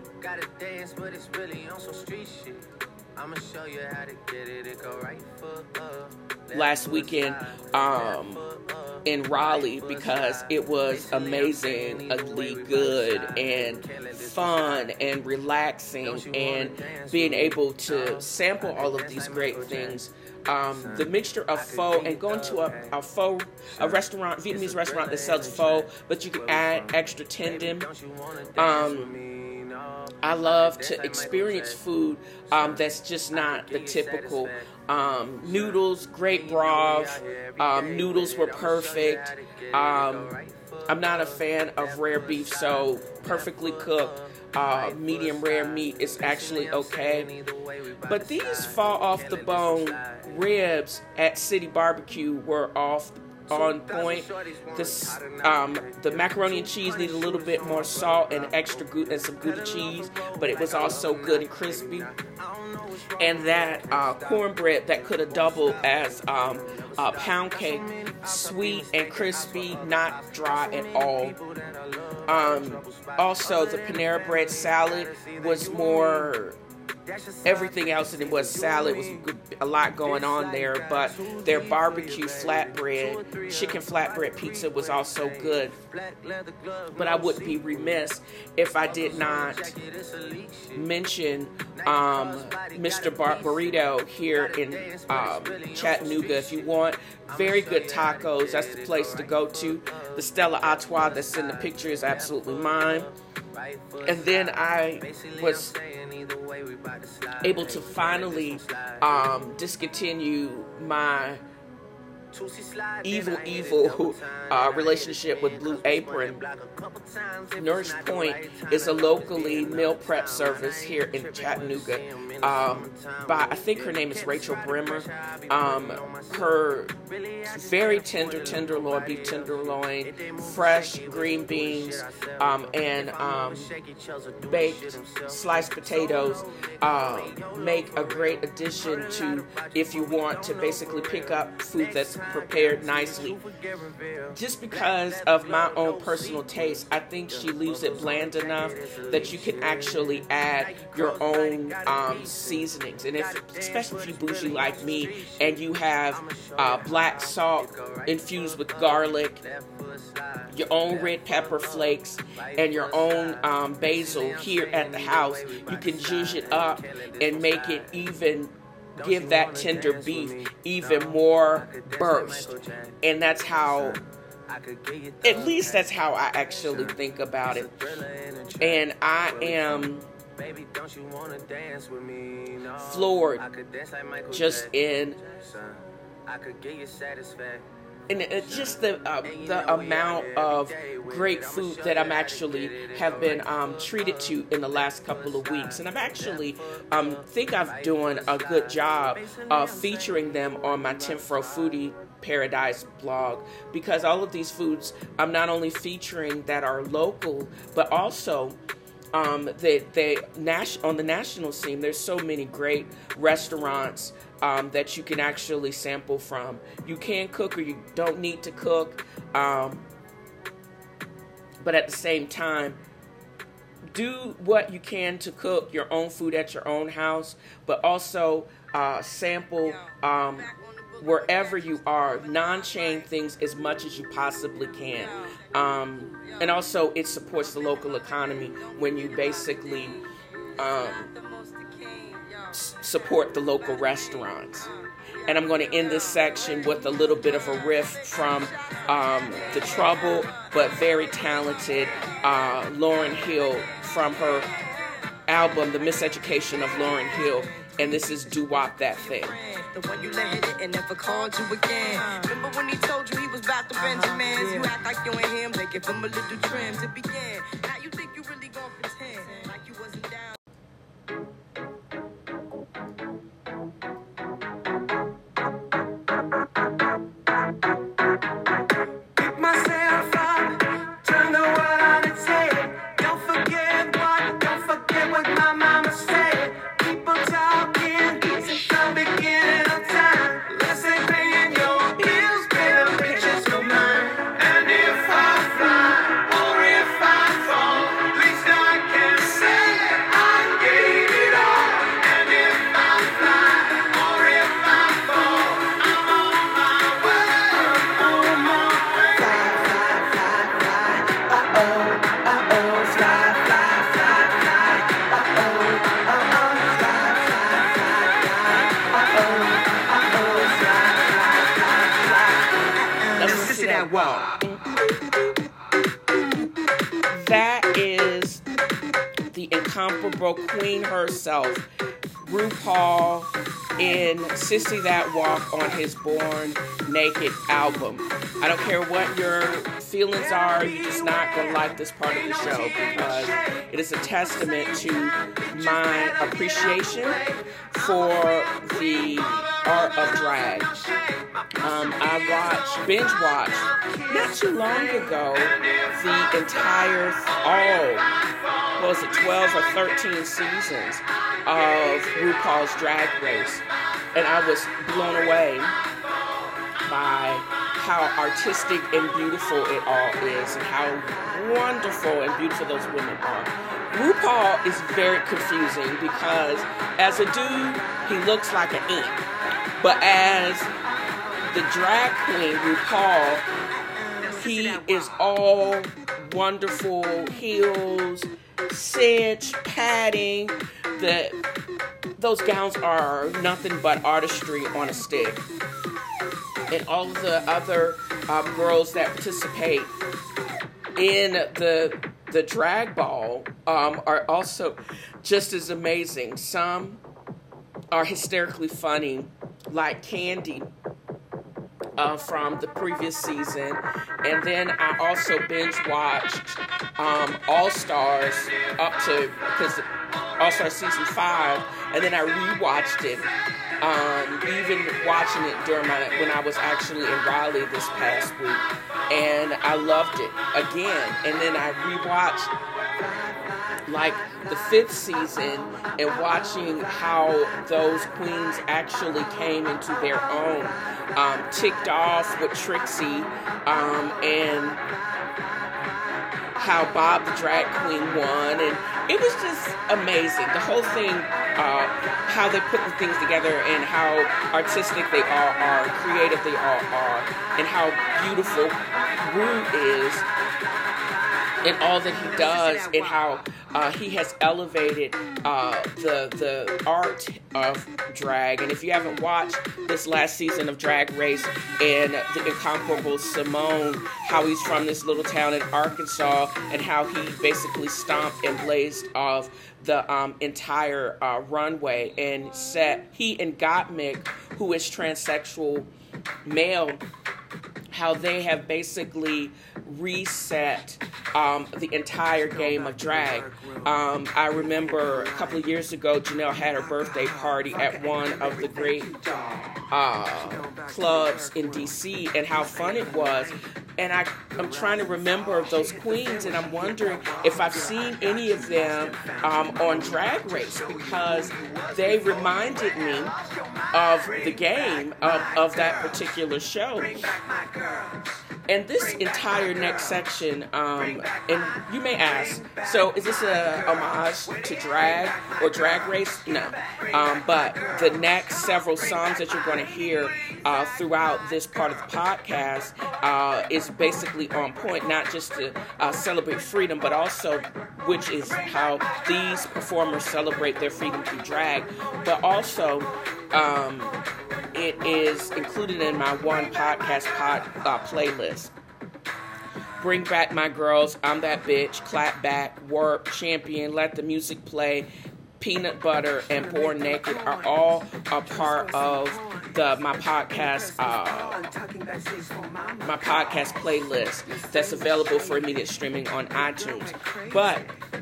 last weekend um, in Raleigh, because it was amazingly good and fun and relaxing, and being able to sample all of these great things. Um, the mixture of pho, and going to a, a pho, a restaurant, Vietnamese restaurant that sells pho, but you can add extra tendon. Um, I love to experience food um, that's just not the typical. Um, noodles, great broth. Um, noodles were perfect. Um, I'm not a fan of rare beef, so perfectly cooked. Uh, medium rare meat is actually okay. But these fall off the bone ribs at City Barbecue were off on point. This, um, the macaroni and cheese needed a little bit more salt and extra good and some Gouda cheese, but it was also good and crispy. And that uh, cornbread that could have doubled as um, a pound cake, sweet and crispy, not dry at all. Um, also, the Panera Bread salad was more everything else than it was salad. It was a lot going on there, but their barbecue flatbread, chicken flatbread pizza was also good. But I would be remiss if I did not mention um, Mister Bar- Burrito here in um, Chattanooga. If you want very good tacos, that's the place to go to. The Stella Artois that's in the picture is absolutely mine. And then I was able to finally um, discontinue my evil, evil uh, relationship with Blue Apron. Nourish Point is a locally meal prep service here in Chattanooga. Um, by I think her name is Rachel Brimmer. Um, her very tender tenderloin, beef tenderloin, fresh green beans, um, and um, baked sliced potatoes uh, make a great addition to if you want to basically pick up food that's prepared nicely. Just because of my own personal taste, I think she leaves it bland enough that you can actually add your own um, seasonings. And if, especially if you bougie like me, and you have uh, black salt infused with garlic, your own red pepper flakes, and your own um, basil here at the house, you can zhuzh it up and make it even, give that tender beef even more burst. And that's how, at least that's how I actually think about it. And I am floored just in and it's just the uh, the amount of great food that I'm actually have been um, treated to in the last couple of weeks, and I'm actually um, think I've doing a good job of featuring them on my Tenfro Foodie Paradise blog, because all of these foods I'm not only featuring that are local, but also um, they they nas- on the national scene. There's so many great restaurants Um, that you can actually sample from. You can cook or you don't need to cook, um, but at the same time, do what you can to cook your own food at your own house, but also uh, sample um, wherever you are, non-chain things as much as you possibly can. Um, and also, it supports the local economy when you basically um, support the local restaurants. And I'm going to end this section with a little bit of a riff from um, the troubled but very talented uh, Lauryn Hill from her album, The Miseducation of Lauryn Hill. And this is Do Wop That Thing. The one you let hit it and never called you again. Remember when he told you he was about to Benjamins? You act like you and him, they give him a little trim to begin. Now you think you really gonna pretend like you wasn't down. Pick myself up, turn the world on its head. incomparable queen herself, RuPaul, in Sissy That Walk on his Born Naked album. I don't care what your feelings are, you're just not going to like this part of the show because it is a testament to my appreciation for the art of drag. Um, I watched, binge watched, not too long ago, the entire, all, what was it, twelve or thirteen seasons of RuPaul's Drag Race. And I was blown away by how artistic and beautiful it all is and how wonderful and beautiful those women are. RuPaul is very confusing because as a dude, he looks like an ant. But as the drag queen, RuPaul, he is all wonderful heels, cinch, padding. The, those gowns are nothing but artistry on a stick. And all of the other um, girls that participate in the the drag ball um, are also just as amazing. Some are hysterically funny, like Candy uh, from the previous season. And then I also binge watched um, All Stars up to, because All Stars season five, and then I rewatched it. Um, even watching it during my, when I was actually in Raleigh this past week, and I loved it again. And then I rewatched like the fifth season and watching how those queens actually came into their own. Um, ticked off with Trixie um, and how Bob the Drag Queen won, and it was just amazing. The whole thing, uh, how they put the things together and how artistic they all are, creative they all are, and how beautiful Ru is in all that he does, and how uh, he has elevated uh, the the art of drag. And if you haven't watched this last season of Drag Race and the incomparable Simone, how he's from this little town in Arkansas and how he basically stomped and blazed off the um, entire uh, runway and set, he and Gottmik, who is transsexual male, how they have basically reset um, the entire game of drag. Um, I remember a couple of years ago, Janelle had her birthday party at one of the great uh, clubs in D C and how fun it was. And I, I'm trying to remember those queens, and I'm wondering if I've seen any of them um, on Drag Race, because they reminded me of the game of, of that particular show. And this entire next section, um, and you may ask, so is this a homage to drag or Drag Race? No. Um, but the next several songs that you're going to hear uh, throughout this part of the podcast uh, is basically on point, not just to uh, celebrate freedom, but also, which is how these performers celebrate their freedom through drag, but also um, it is included in my one podcast pod, uh, playlist. Bring Back My Girls, I'm That Bitch, Clap Back, Work, Champion, Let the Music Play, Peanut Butter, and Born Naked are all a part of the my podcast uh, my podcast playlist that's available for immediate streaming on iTunes. But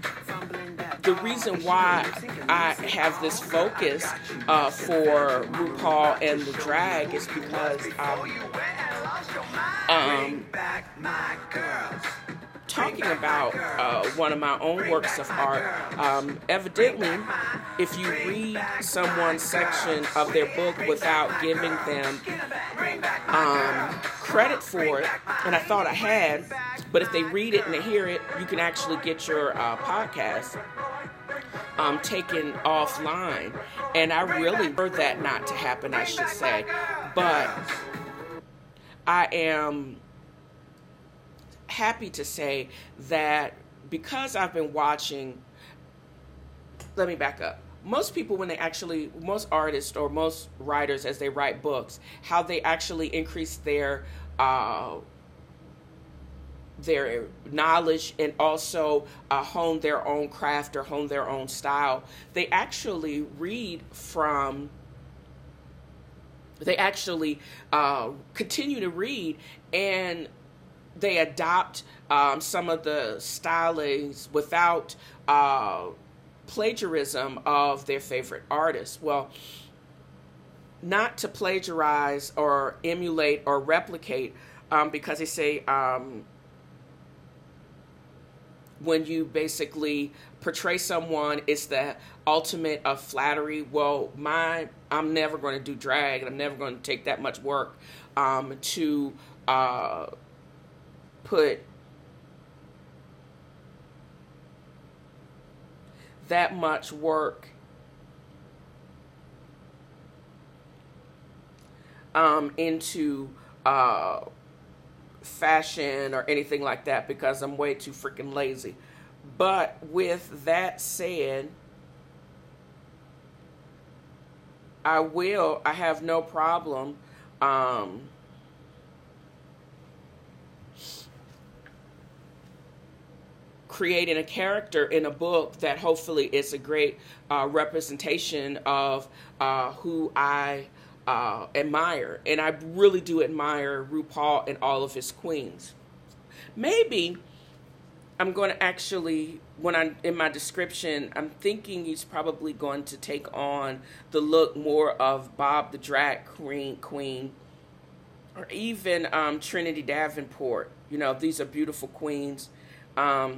the reason why I have this focus uh, for RuPaul and the drag is because um, um, talking about uh, one of my own works of art, um, evidently, if you read someone's section of their book without giving them um, credit for it, and I thought I had, but if they read it and they hear it, you can actually get your uh, podcast um, taken offline. And I really prefer that not to happen, I should say. But I am happy to say that because I've been watching, let me back up. Most people, when they actually, most artists or most writers, as they write books, how they actually increase their uh, their knowledge and also uh, hone their own craft or hone their own style. They actually read from, they actually uh, continue to read, and they adopt um, some of the stylings without uh, plagiarism of their favorite artists. Well, not to plagiarize or emulate or replicate, um, because they say um, when you basically portray someone, it's the ultimate of flattery. Well, my I'm never going to do drag, and I'm never going to take that much work um, to uh, put that much work um, into uh, fashion or anything like that, because I'm way too freaking lazy. But with that said, I will, I have no problem um, creating a character in a book that hopefully is a great uh, representation of uh, who I uh, admire. And I really do admire RuPaul and all of his queens. Maybe I'm going to actually, when I'm in my description, I'm thinking he's probably going to take on the look more of Bob the Drag Queen, Queen or even um, Trinity Davenport. You know, these are beautiful queens. Um,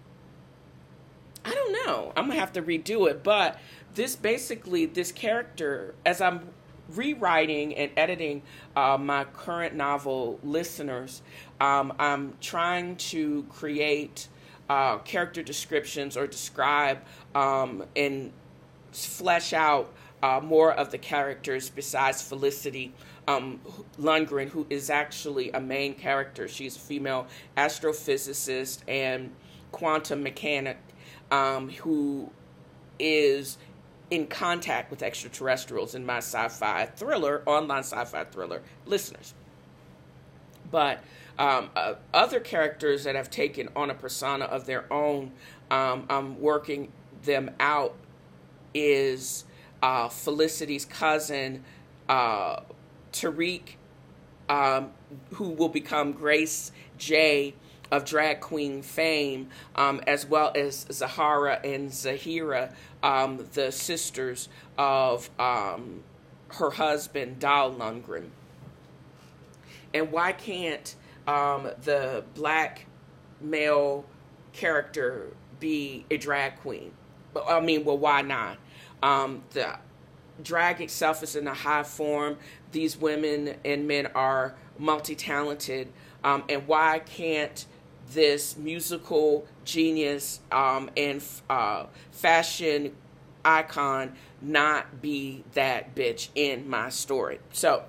I don't know. I'm going to have to redo it. But this basically, this character, as I'm rewriting and editing uh, my current novel, Listeners, um, I'm trying to create uh, character descriptions or describe um, and flesh out uh, more of the characters besides Felicity um, Lundgren, who is actually a main character. She's a female astrophysicist and quantum mechanic um, who is in contact with extraterrestrials in my sci-fi thriller, online sci-fi thriller, Listeners. But um, uh, other characters that have taken on a persona of their own, um, I'm working them out, is uh, Felicity's cousin, uh, Tariq, um, who will become Grace J of drag queen fame, um, as well as Zahara and Zahira, um, the sisters of um, her husband, Dal Lundgren. And why can't um, the black male character be a drag queen? I mean, well, why not? Um, the drag itself is in a high form. These women and men are multi-talented. Um, and why can't this musical genius um, and uh, fashion icon not be that bitch in my story? So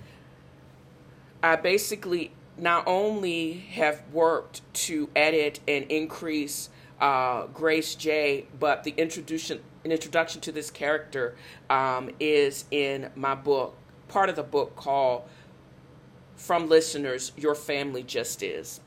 I basically not only have worked to edit and increase uh, Grace J, but the introduction an introduction to this character um, is in my book, part of the book called From Listeners, Your Family Just Is.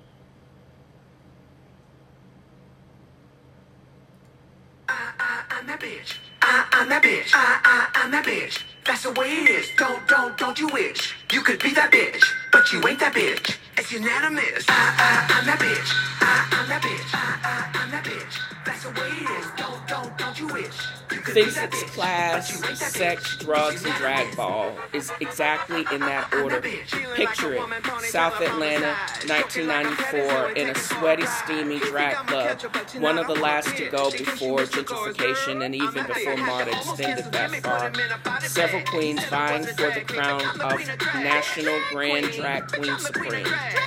I, I, I'm that bitch. I, I'm that bitch. I, I, I'm that bitch. That's the way it is. Don't, don't, don't you wish you could be that bitch, but you ain't that bitch. It's unanimous. I, I, I'm that bitch. I, I'm that bitch. I, I, I'm that bitch. That's the way it is. Don't, don't, don't you wish you could be that Physics bitch, class, but you ain't that sex, bitch. drugs, and drag ball is exactly in that order. Picture it, South Atlanta, nineteen ninety-four, in a sweaty, steamy drag club, one of the last to go before gentrification and even before MARTA extended that far. Several queens vying for the crown of National Grand Drag Queen Supreme.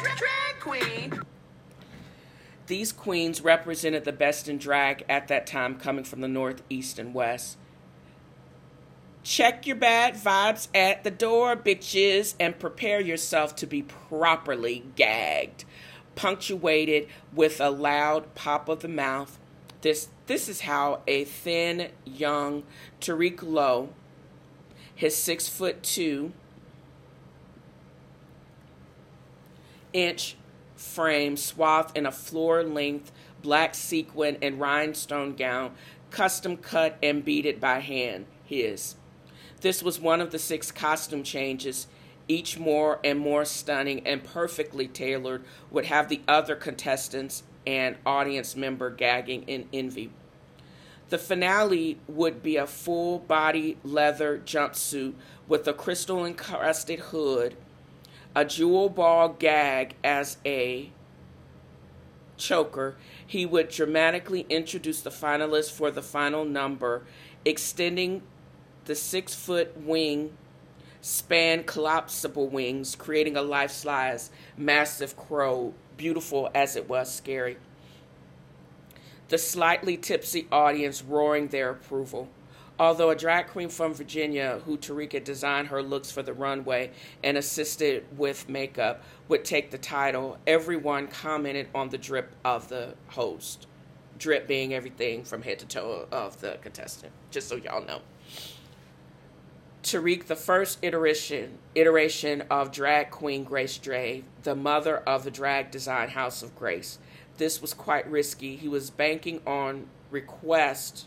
These queens represented the best in drag at that time, coming from the North, East, and West. Check your bad vibes at the door, bitches, and prepare yourself to be properly gagged, punctuated with a loud pop of the mouth. This, this is how a thin, young Tariq Lowe, his six foot two inch frame swathed in a floor-length black sequin and rhinestone gown, custom cut and beaded by hand, his. This was one of the six costume changes, each more and more stunning and perfectly tailored, would have the other contestants and audience member gagging in envy. The finale would be a full-body leather jumpsuit with a crystal-encrusted hood, a jewel ball gag as a choker. He would dramatically introduce the finalists for the final number, extending the six-foot wing span collapsible wings, creating a life-size massive crow, beautiful as it was scary. The slightly tipsy audience roaring their approval. Although a drag queen from Virginia, who Tariq had designed her looks for the runway and assisted with makeup, would take the title, everyone commented on the drip of the host. Drip being everything from head to toe of the contestant, just so y'all know. Tariq, the first iteration iteration of drag queen Grace Dre, the mother of the drag design House of Grace. This was quite risky. He was banking on request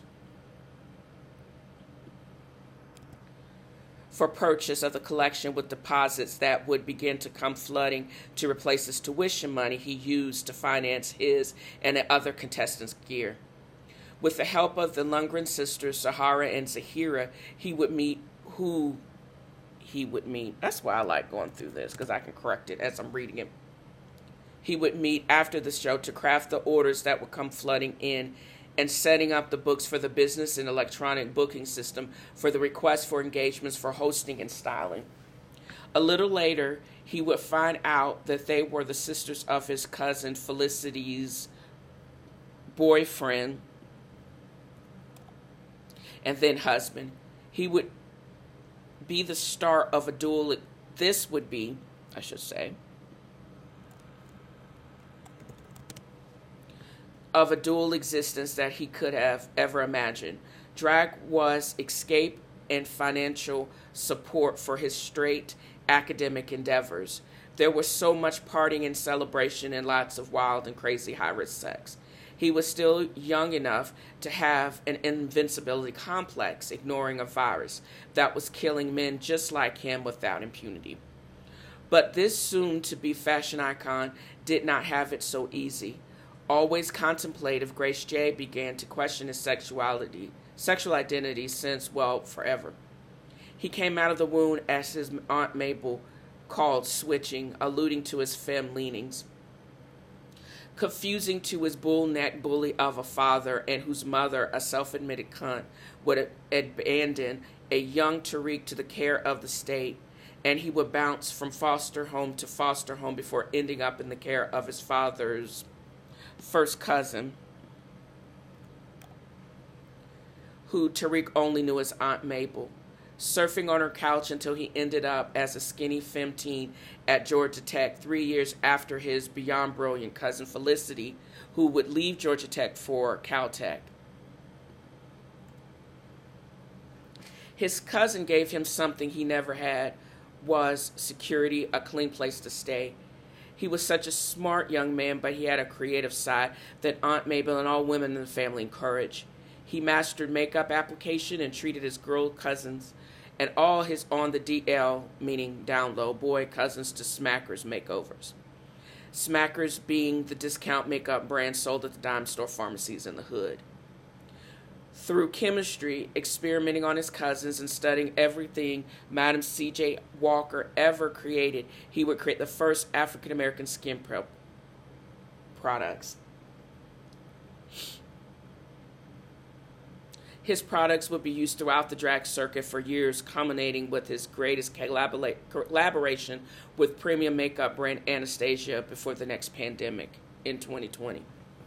for purchase of the collection with deposits that would begin to come flooding to replace his tuition money he used to finance his and the other contestants' gear. With the help of the Lundgren sisters, Sahara and Zahira, he would meet who he would meet. That's why I like going through this, because I can correct it as I'm reading it. He would meet after the show to craft the orders that would come flooding in and setting up the books for the business and electronic booking system for the request for engagements for hosting and styling. A little later, he would find out that they were the sisters of his cousin Felicity's boyfriend and then husband. He would be the start of a dual, this would be, I should say, of a dual existence that he could have ever imagined. Drag was escape and financial support for his straight academic endeavors. There was so much partying and celebration and lots of wild and crazy high-risk sex. He was still young enough to have an invincibility complex, ignoring a virus that was killing men just like him without impunity. But this soon-to-be fashion icon did not have it so easy. Always contemplative, Grace J began to question his sexuality, sexual identity since, well, forever. He came out of the womb as his Aunt Mabel called switching, alluding to his femme leanings. Confusing to his bull-neck bully of a father and whose mother, a self-admitted cunt, would abandon a young Tariq to the care of the state, and he would bounce from foster home to foster home before ending up in the care of his father's first cousin, who Tariq only knew as Aunt Mabel, surfing on her couch until he ended up as a skinny femme teen at Georgia Tech three years after his beyond brilliant cousin Felicity, who would leave Georgia Tech for Caltech. His cousin gave him something he never had, was security, a clean place to stay. He was such a smart young man, but he had a creative side that Aunt Mabel and all women in the family encouraged. He mastered makeup application and treated his girl cousins and all his on the D L, meaning down low, boy cousins to Smackers makeovers. Smackers being the discount makeup brand sold at the dime store pharmacies in the hood. Through chemistry, experimenting on his cousins and studying everything Madam C J Walker ever created, he would create the first African-American skin prep products. His products would be used throughout the drag circuit for years, culminating with his greatest collabora- collaboration with premium makeup brand Anastasia before the next pandemic in twenty twenty.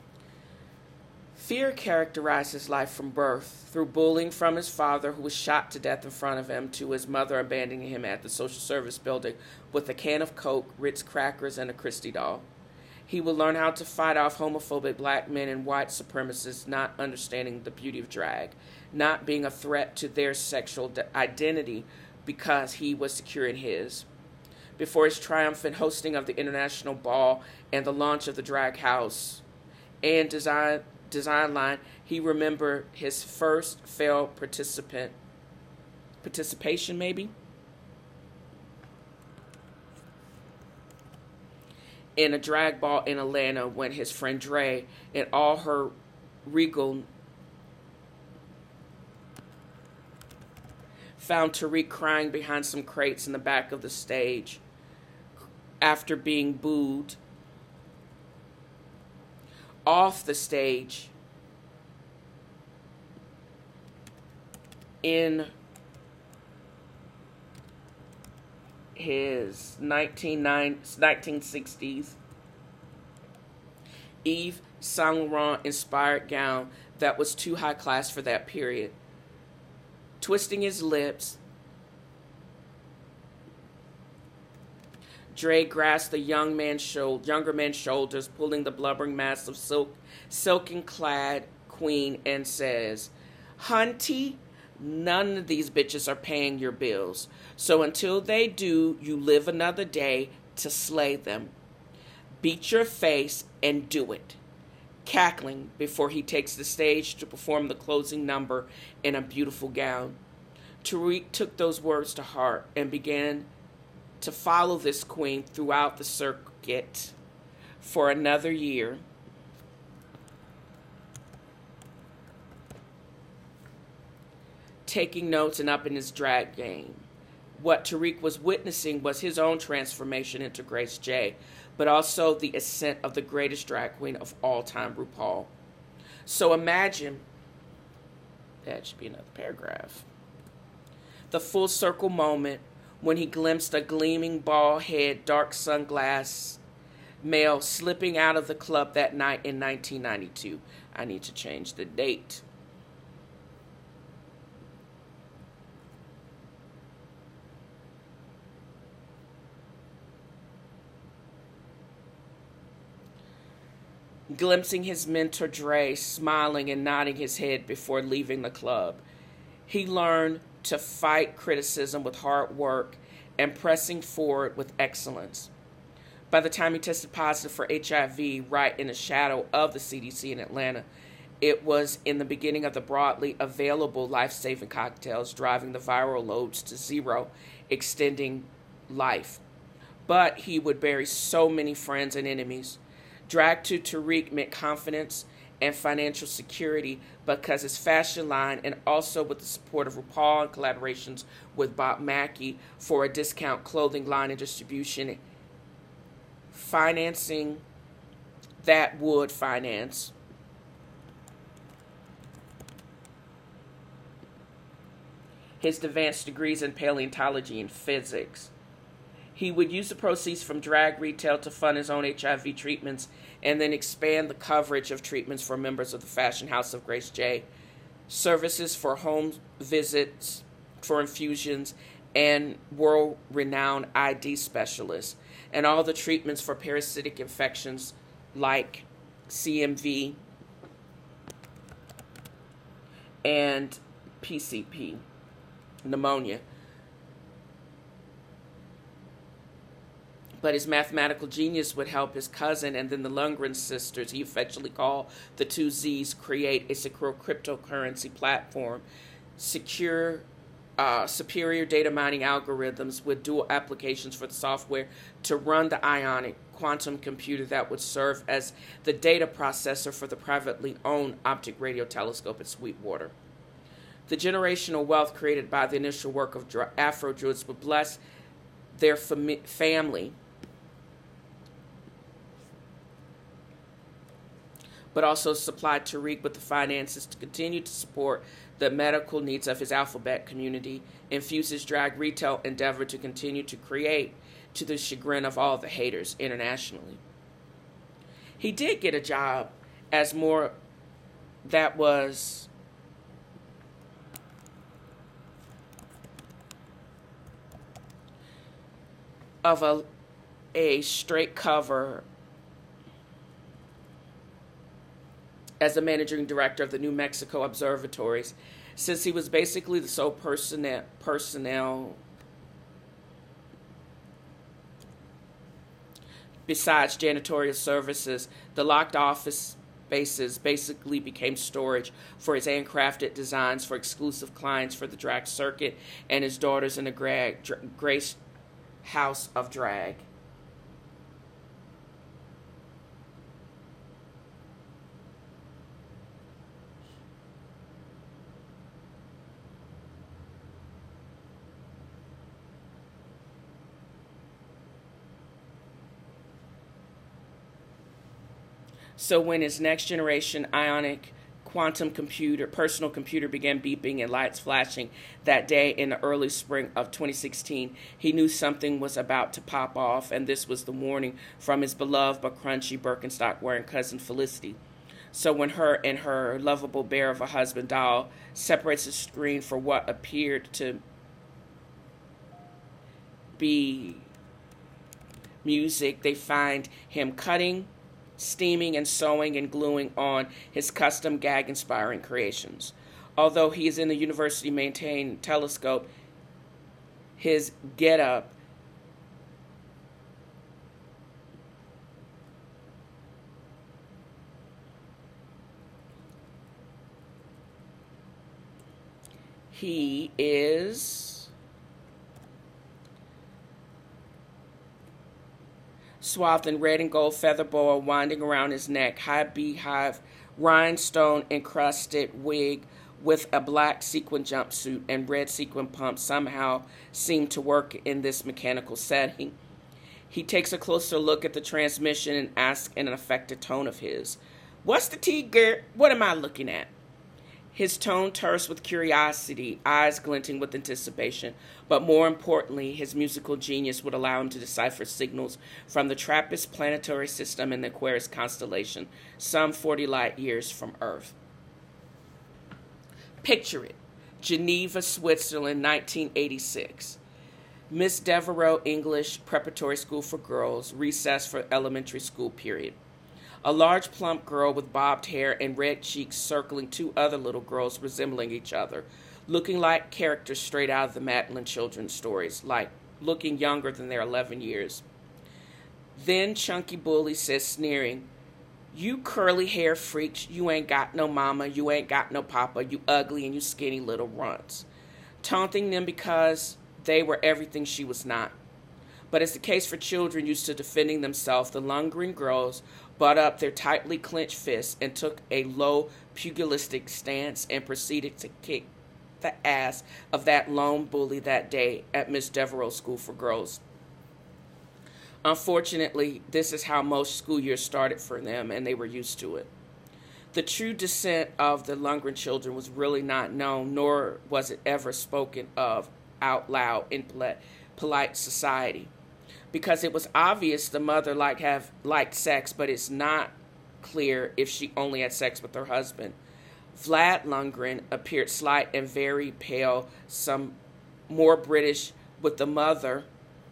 Fear characterized his life from birth, through bullying from his father, who was shot to death in front of him, to his mother abandoning him at the social service building with a can of Coke, Ritz crackers, and a Christie doll. He would learn how to fight off homophobic black men and white supremacists not understanding the beauty of drag, not being a threat to their sexual identity because he was secure in his. before his triumphant hosting of the International Ball and the launch of the Drag House and design design line, he remembered his first failed participant participation, maybe, in a drag ball in Atlanta when his friend Dre, in all her regal, found Tariq crying behind some crates in the back of the stage after being booed off the stage in his nineteen sixties Yves Saint Laurent inspired gown that was too high class for that period. Twisting his lips, Dre grasped the young man's shoulder, younger man's shoulders, pulling the blubbering mass of silk, silken-clad queen, and says, "Hunty, none of these bitches are paying your bills. So until they do, you live another day to slay them. Beat your face and do it." Cackling before he takes the stage to perform the closing number in a beautiful gown. Tariq took those words to heart and began to follow this queen throughout the circuit for another year. Taking notes and upping his drag game. What Tariq was witnessing was his own transformation into Grace J, but also the ascent of the greatest drag queen of all time, RuPaul. So imagine, that should be another paragraph, the full circle moment when he glimpsed a gleaming bald head, dark sunglass male slipping out of the club that night in nineteen ninety-two. I need to change the date. Glimpsing his mentor Dre smiling and nodding his head before leaving the club. He learned to fight criticism with hard work and pressing forward with excellence. By the time he tested positive for H I V right in the shadow of the C D C in Atlanta, it was in the beginning of the broadly available life-saving cocktails, driving the viral loads to zero, extending life. But he would bury so many friends and enemies. Drag to Tariq meant confidence and financial security because his fashion line, and also with the support of RuPaul and collaborations with Bob Mackie for a discount clothing line and distribution, financing that would finance his advanced degrees in paleontology and physics. He would use the proceeds from drag retail to fund his own H I V treatments and then expand the coverage of treatments for members of the Fashion House of Grace J, services for home visits for infusions, and world-renowned I D specialists, and all the treatments for parasitic infections like C M V and P C P, pneumonia. But his mathematical genius would help his cousin and then the Lundgren sisters, he affectionately called the two Z's, create a secure cryptocurrency platform, secure, uh, superior data mining algorithms with dual applications for the software to run the ionic quantum computer that would serve as the data processor for the privately owned optic radio telescope at Sweetwater. The generational wealth created by the initial work of Afro Druids would bless their fam- family, but also supplied Tariq with the finances to continue to support the medical needs of his alphabet community, infuse his drag retail endeavor to continue to create, to the chagrin of all the haters internationally. He did get a job as more that was of a, a straight cover as the managing director of the New Mexico Observatories, since he was basically the sole personnel, personnel Besides janitorial services, the locked office spaces basically became storage for his handcrafted designs for exclusive clients for the drag circuit and his daughters in the gra- Grace House of Drag. So when his next generation ionic quantum computer, personal computer began beeping and lights flashing that day in the early spring of twenty sixteen, he knew something was about to pop off, and this was the warning from his beloved but crunchy Birkenstock-wearing cousin Felicity. So when her and her lovable bear of a husband doll separates the screen for what appeared to be music, they find him cutting, steaming and sewing and gluing on his custom gag-inspiring creations. Although he is in the university-maintained telescope, his get-up he is swathed in red and gold feather boa winding around his neck, high beehive, rhinestone-encrusted wig with a black sequin jumpsuit and red sequin pumps somehow seem to work in this mechanical setting. He takes a closer look at the transmission and asks in an affected tone of his, "What's the tea, Gert? What am I looking at?" His tone terse with curiosity, eyes glinting with anticipation, but more importantly, his musical genius would allow him to decipher signals from the TRAPPIST planetary system in the Aquarius constellation, some forty light years from Earth. Picture it. Geneva, Switzerland, nineteen eighty-six. Miss Devereaux English Preparatory School for Girls, recess for elementary school period. A large, plump girl with bobbed hair and red cheeks circling two other little girls resembling each other, looking like characters straight out of the Madeline children's stories, like looking younger than their eleven years. Then Chunky Bully says, sneering, "You curly hair freaks, you ain't got no mama, you ain't got no papa, you ugly and you skinny little runts," taunting them because they were everything she was not. But as the case for children used to defending themselves, the Lundgren girls brought up their tightly clenched fists and took a low pugilistic stance and proceeded to kick the ass of that lone bully that day at Miss Devereaux's School for Girls. Unfortunately, this is how most school years started for them, and they were used to it. The true descent of the Lundgren children was really not known, nor was it ever spoken of out loud in polite society, because it was obvious the mother liked have liked sex, but it's not clear if she only had sex with her husband. Vlad Lundgren appeared slight and very pale, some more British, with the mother,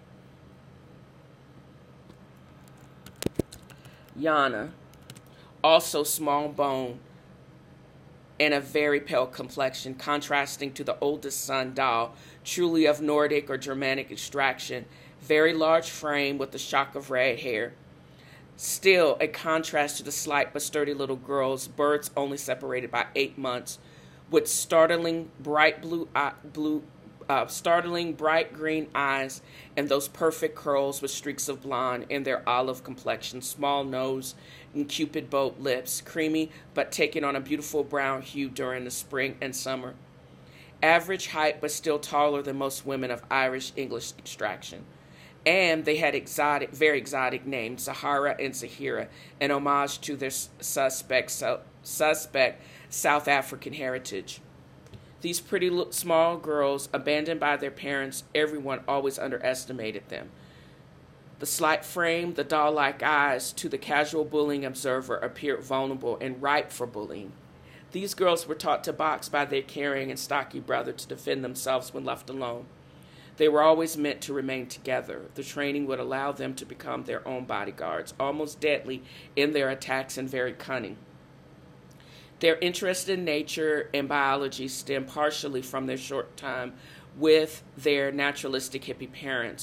Jana, also small bone and a very pale complexion, contrasting to the oldest son, Dahl, truly of Nordic or Germanic extraction, very large frame with a shock of red hair. Still a contrast to the slight but sturdy little girls, birds only separated by eight months, with startling bright blue, uh, blue, uh, startling bright green eyes and those perfect curls with streaks of blonde in their olive complexion, small nose and cupid bow lips, creamy but taking on a beautiful brown hue during the spring and summer. Average height but still taller than most women of Irish English extraction. And they had exotic, very exotic names, Sahara and Zahira, an homage to their suspect, so, suspect South African heritage. These pretty little, small girls, abandoned by their parents, everyone always underestimated them. The slight frame, the doll-like eyes, to the casual bullying observer, appeared vulnerable and ripe for bullying. These girls were taught to box by their caring and stocky brother to defend themselves when left alone. They were always meant to remain together. The training would allow them to become their own bodyguards, almost deadly in their attacks and very cunning. Their interest in nature and biology stemmed partially from their short time with their naturalistic hippie parents.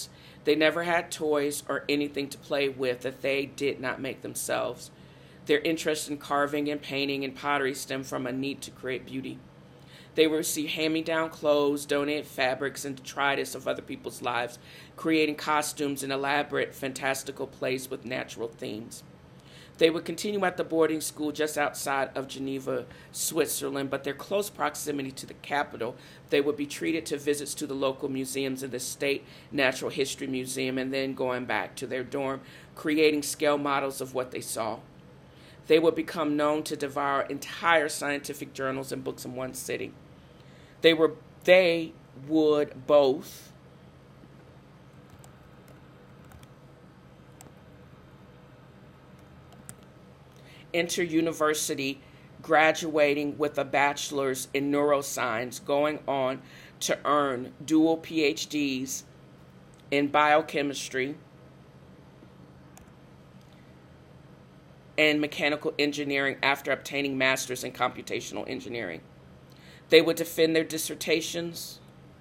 They never had toys or anything to play with that they did not make themselves. Their interest in carving and painting and pottery stemmed from a need to create beauty. They would receive hand-me-down clothes, donated fabrics, and detritus of other people's lives, creating costumes and elaborate, fantastical plays with natural themes. They would continue at the boarding school just outside of Geneva, Switzerland, but their close proximity to the capital, they would be treated to visits to the local museums and the State Natural History Museum, and then going back to their dorm, creating scale models of what they saw. They would become known to devour entire scientific journals and books in one sitting. They were they would both enter university, graduating with a bachelor's in neuroscience, going on to earn dual P H Ds in biochemistry and mechanical engineering after obtaining master's in computational engineering. They would defend their dissertations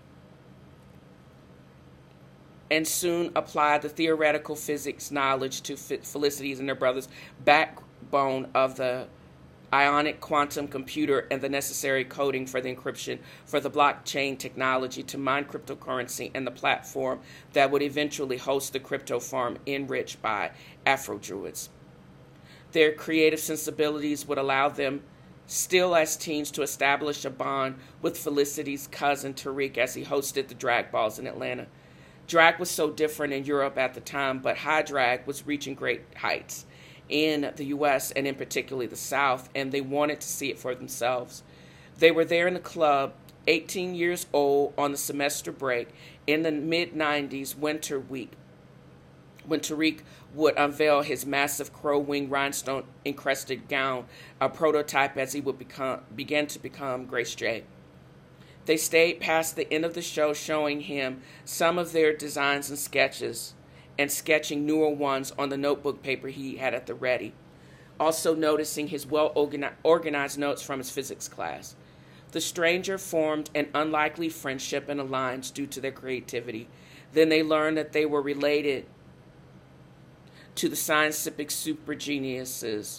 and soon apply the theoretical physics knowledge to Felicity's and their brother's backbone of the ionic quantum computer and the necessary coding for the encryption for the blockchain technology to mine cryptocurrency and the platform that would eventually host the crypto farm enriched by Afro-Druids. Their creative sensibilities would allow them, still as teens, to establish a bond with Felicity's cousin Tariq as he hosted the drag balls in Atlanta. Drag was so different in Europe at the time, but high drag was reaching great heights in the U S and in particularly the South, and they wanted to see it for themselves. They were there in the club, eighteen years old, on the semester break in the mid nineties winter week, when Tariq would unveil his massive crow wing rhinestone encrusted gown, a prototype as he would become begin to become Grace J. They stayed past the end of the show, showing him some of their designs and sketches, and sketching newer ones on the notebook paper he had at the ready, also noticing his well-organized notes from his physics class. The stranger formed an unlikely friendship and alliance due to their creativity. Then they learned that they were related to the scientific super geniuses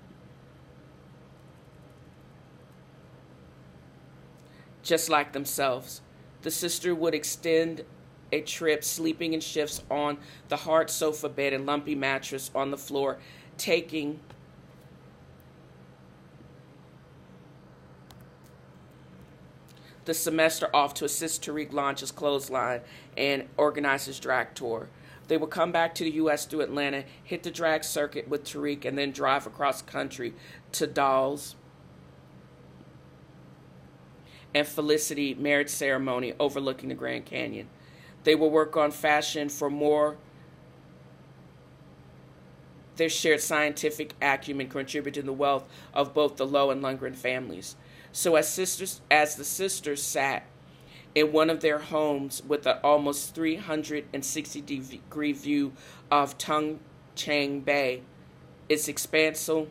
just like themselves. The sister would extend a trip, sleeping in shifts on the hard sofa bed and lumpy mattress on the floor, taking the semester off to assist Tariq launch his clothesline and organize his drag tour. They would come back to the U S through Atlanta, hit the drag circuit with Tariq, and then drive across country to Doll's and Felicity marriage ceremony overlooking the Grand Canyon. They will work on fashion for more. Their shared scientific acumen contributed to the wealth of both the Lowe and Lundgren families. So as sisters, as the sisters sat in one of their homes with an almost three hundred sixty degree view of Tung Chang Bay, its expansive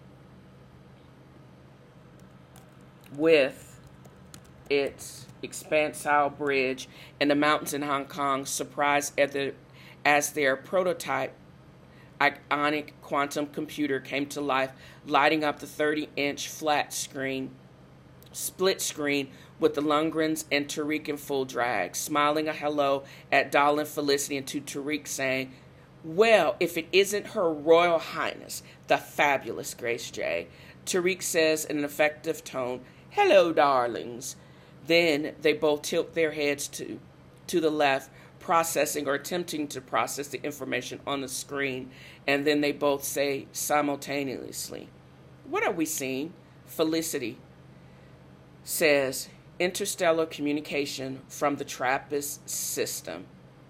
with its expansile bridge and the mountains in Hong Kong, surprised at the, as their prototype ionic quantum computer came to life, lighting up the thirty inch flat screen, split screen with the Lundgrens and Tariq in full drag, smiling a hello at Doll and Felicity, and to Tariq saying, "Well, if it isn't Her Royal Highness, the fabulous Grace J." Tariq says in an effective tone, "Hello, darlings." Then they both tilt their heads to, to the left, processing or attempting to process the information on the screen, and then they both say simultaneously, "What are we seeing?" Felicity says, "Interstellar communication from the TRAPPIST system."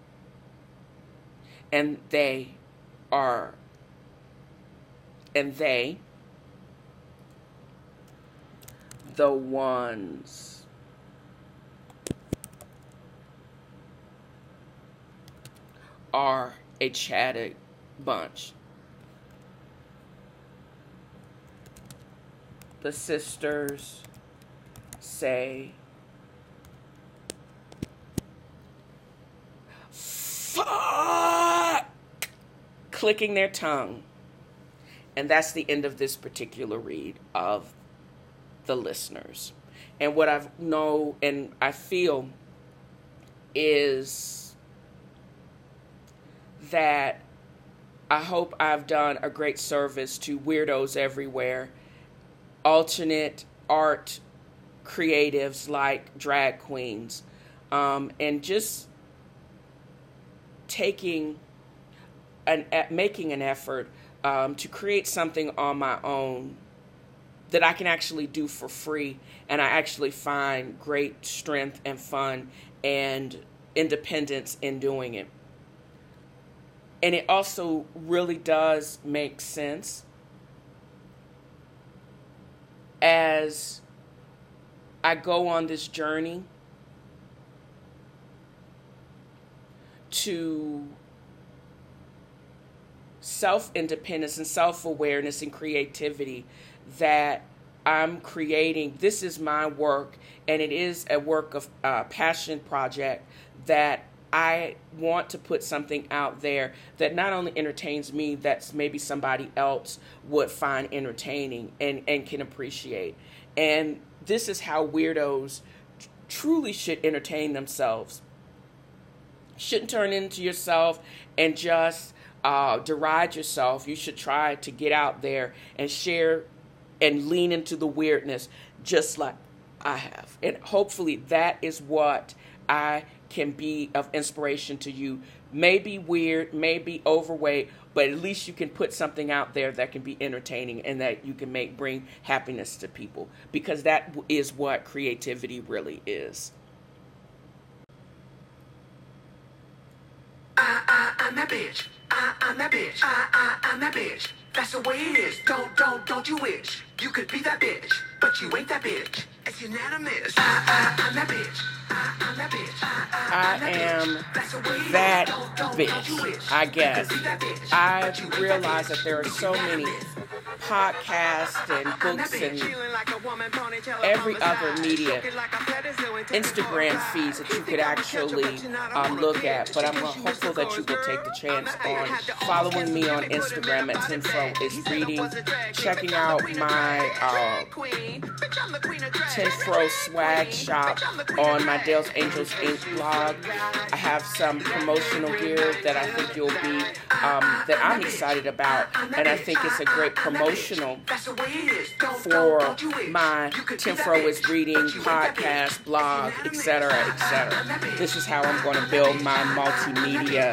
And they are, and they, the ones are a chatty bunch. The sisters say, "Fuck!" clicking their tongue. And that's the end of this particular read of the listeners. And what I know and I feel is that I hope I've done a great service to weirdos everywhere, alternate art creatives like drag queens, um, and just taking an making an effort um, to create something on my own that I can actually do for free, and I actually find great strength and fun and independence in doing it. And it also really does make sense as I go on this journey to self-independence and self-awareness and creativity, that I'm creating. This is my work, and it is a work of uh, passion project that I want to put something out there that not only entertains me, that's maybe somebody else would find entertaining and, and can appreciate. And this is how weirdos t- truly should entertain themselves. Shouldn't turn into yourself and just uh, deride yourself. You should try to get out there and share and lean into the weirdness just like I have. And hopefully that is what I can be of inspiration to you. Maybe weird, maybe overweight, but at least you can put something out there that can be entertaining and that you can make bring happiness to people, because that is what creativity really is. I, I, I'm that bitch. I, I'm that bitch. I, I, I'm that bitch. That's the way it is. Don't, don't, don't you wish you could be that bitch, but you ain't that bitch. It's unanimous. I, I, I'm that bitch. I, I'm that bitch. I, I, I am that bitch, I guess. I realize that there are so many podcasts and books and every other media, Instagram feeds that you could actually um, look at. But I'm hopeful that you will take the chance on following me on Instagram at Tenfro is Reading, checking out my uh, Tenfro swag shop on my Dale's Angels Incorporated blog. I have some promotional gear that I think you'll be, um, that I'm excited about, and I think it's a great promotional for my Tenfro is Reading podcast, blog, et cetera, et cetera. This is how I'm going to build my multimedia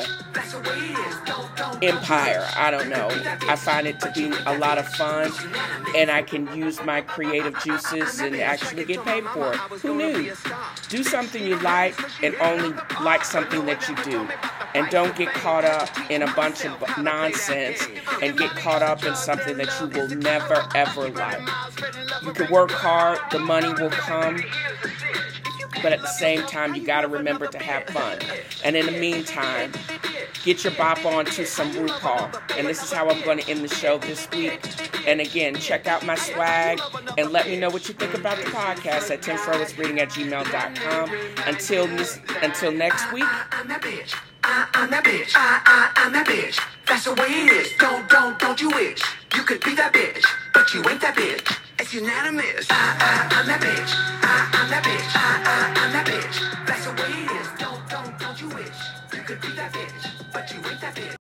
empire. I don't know. I find it to be a lot of fun, and I can use my creative juices and actually get paid for it. Who knew? Do something you like and only like something that you do. And don't get caught up in a bunch of nonsense and get caught up in something that you will never, ever like. You can work hard, the money will come, but at the same time, you got to remember to have fun. And in the meantime, get your bop on to some RuPaul. And this is how I'm going to end the show this week. And again, check out my swag and let me know what you think about the podcast at tenfroisreading at gmail dot com. Until this, until next week. I'm that bitch. I, I'm that bitch. I, I, I'm that bitch. That's the way it is. Don't, don't, don't you wish you could be that bitch, but you ain't that bitch. It's unanimous. I, I, I'm that bitch. I, I'm that bitch. I, I, I'm that bitch. That's the way it is. Don't, don't, don't you wish you could be that bitch, but you ain't that bitch.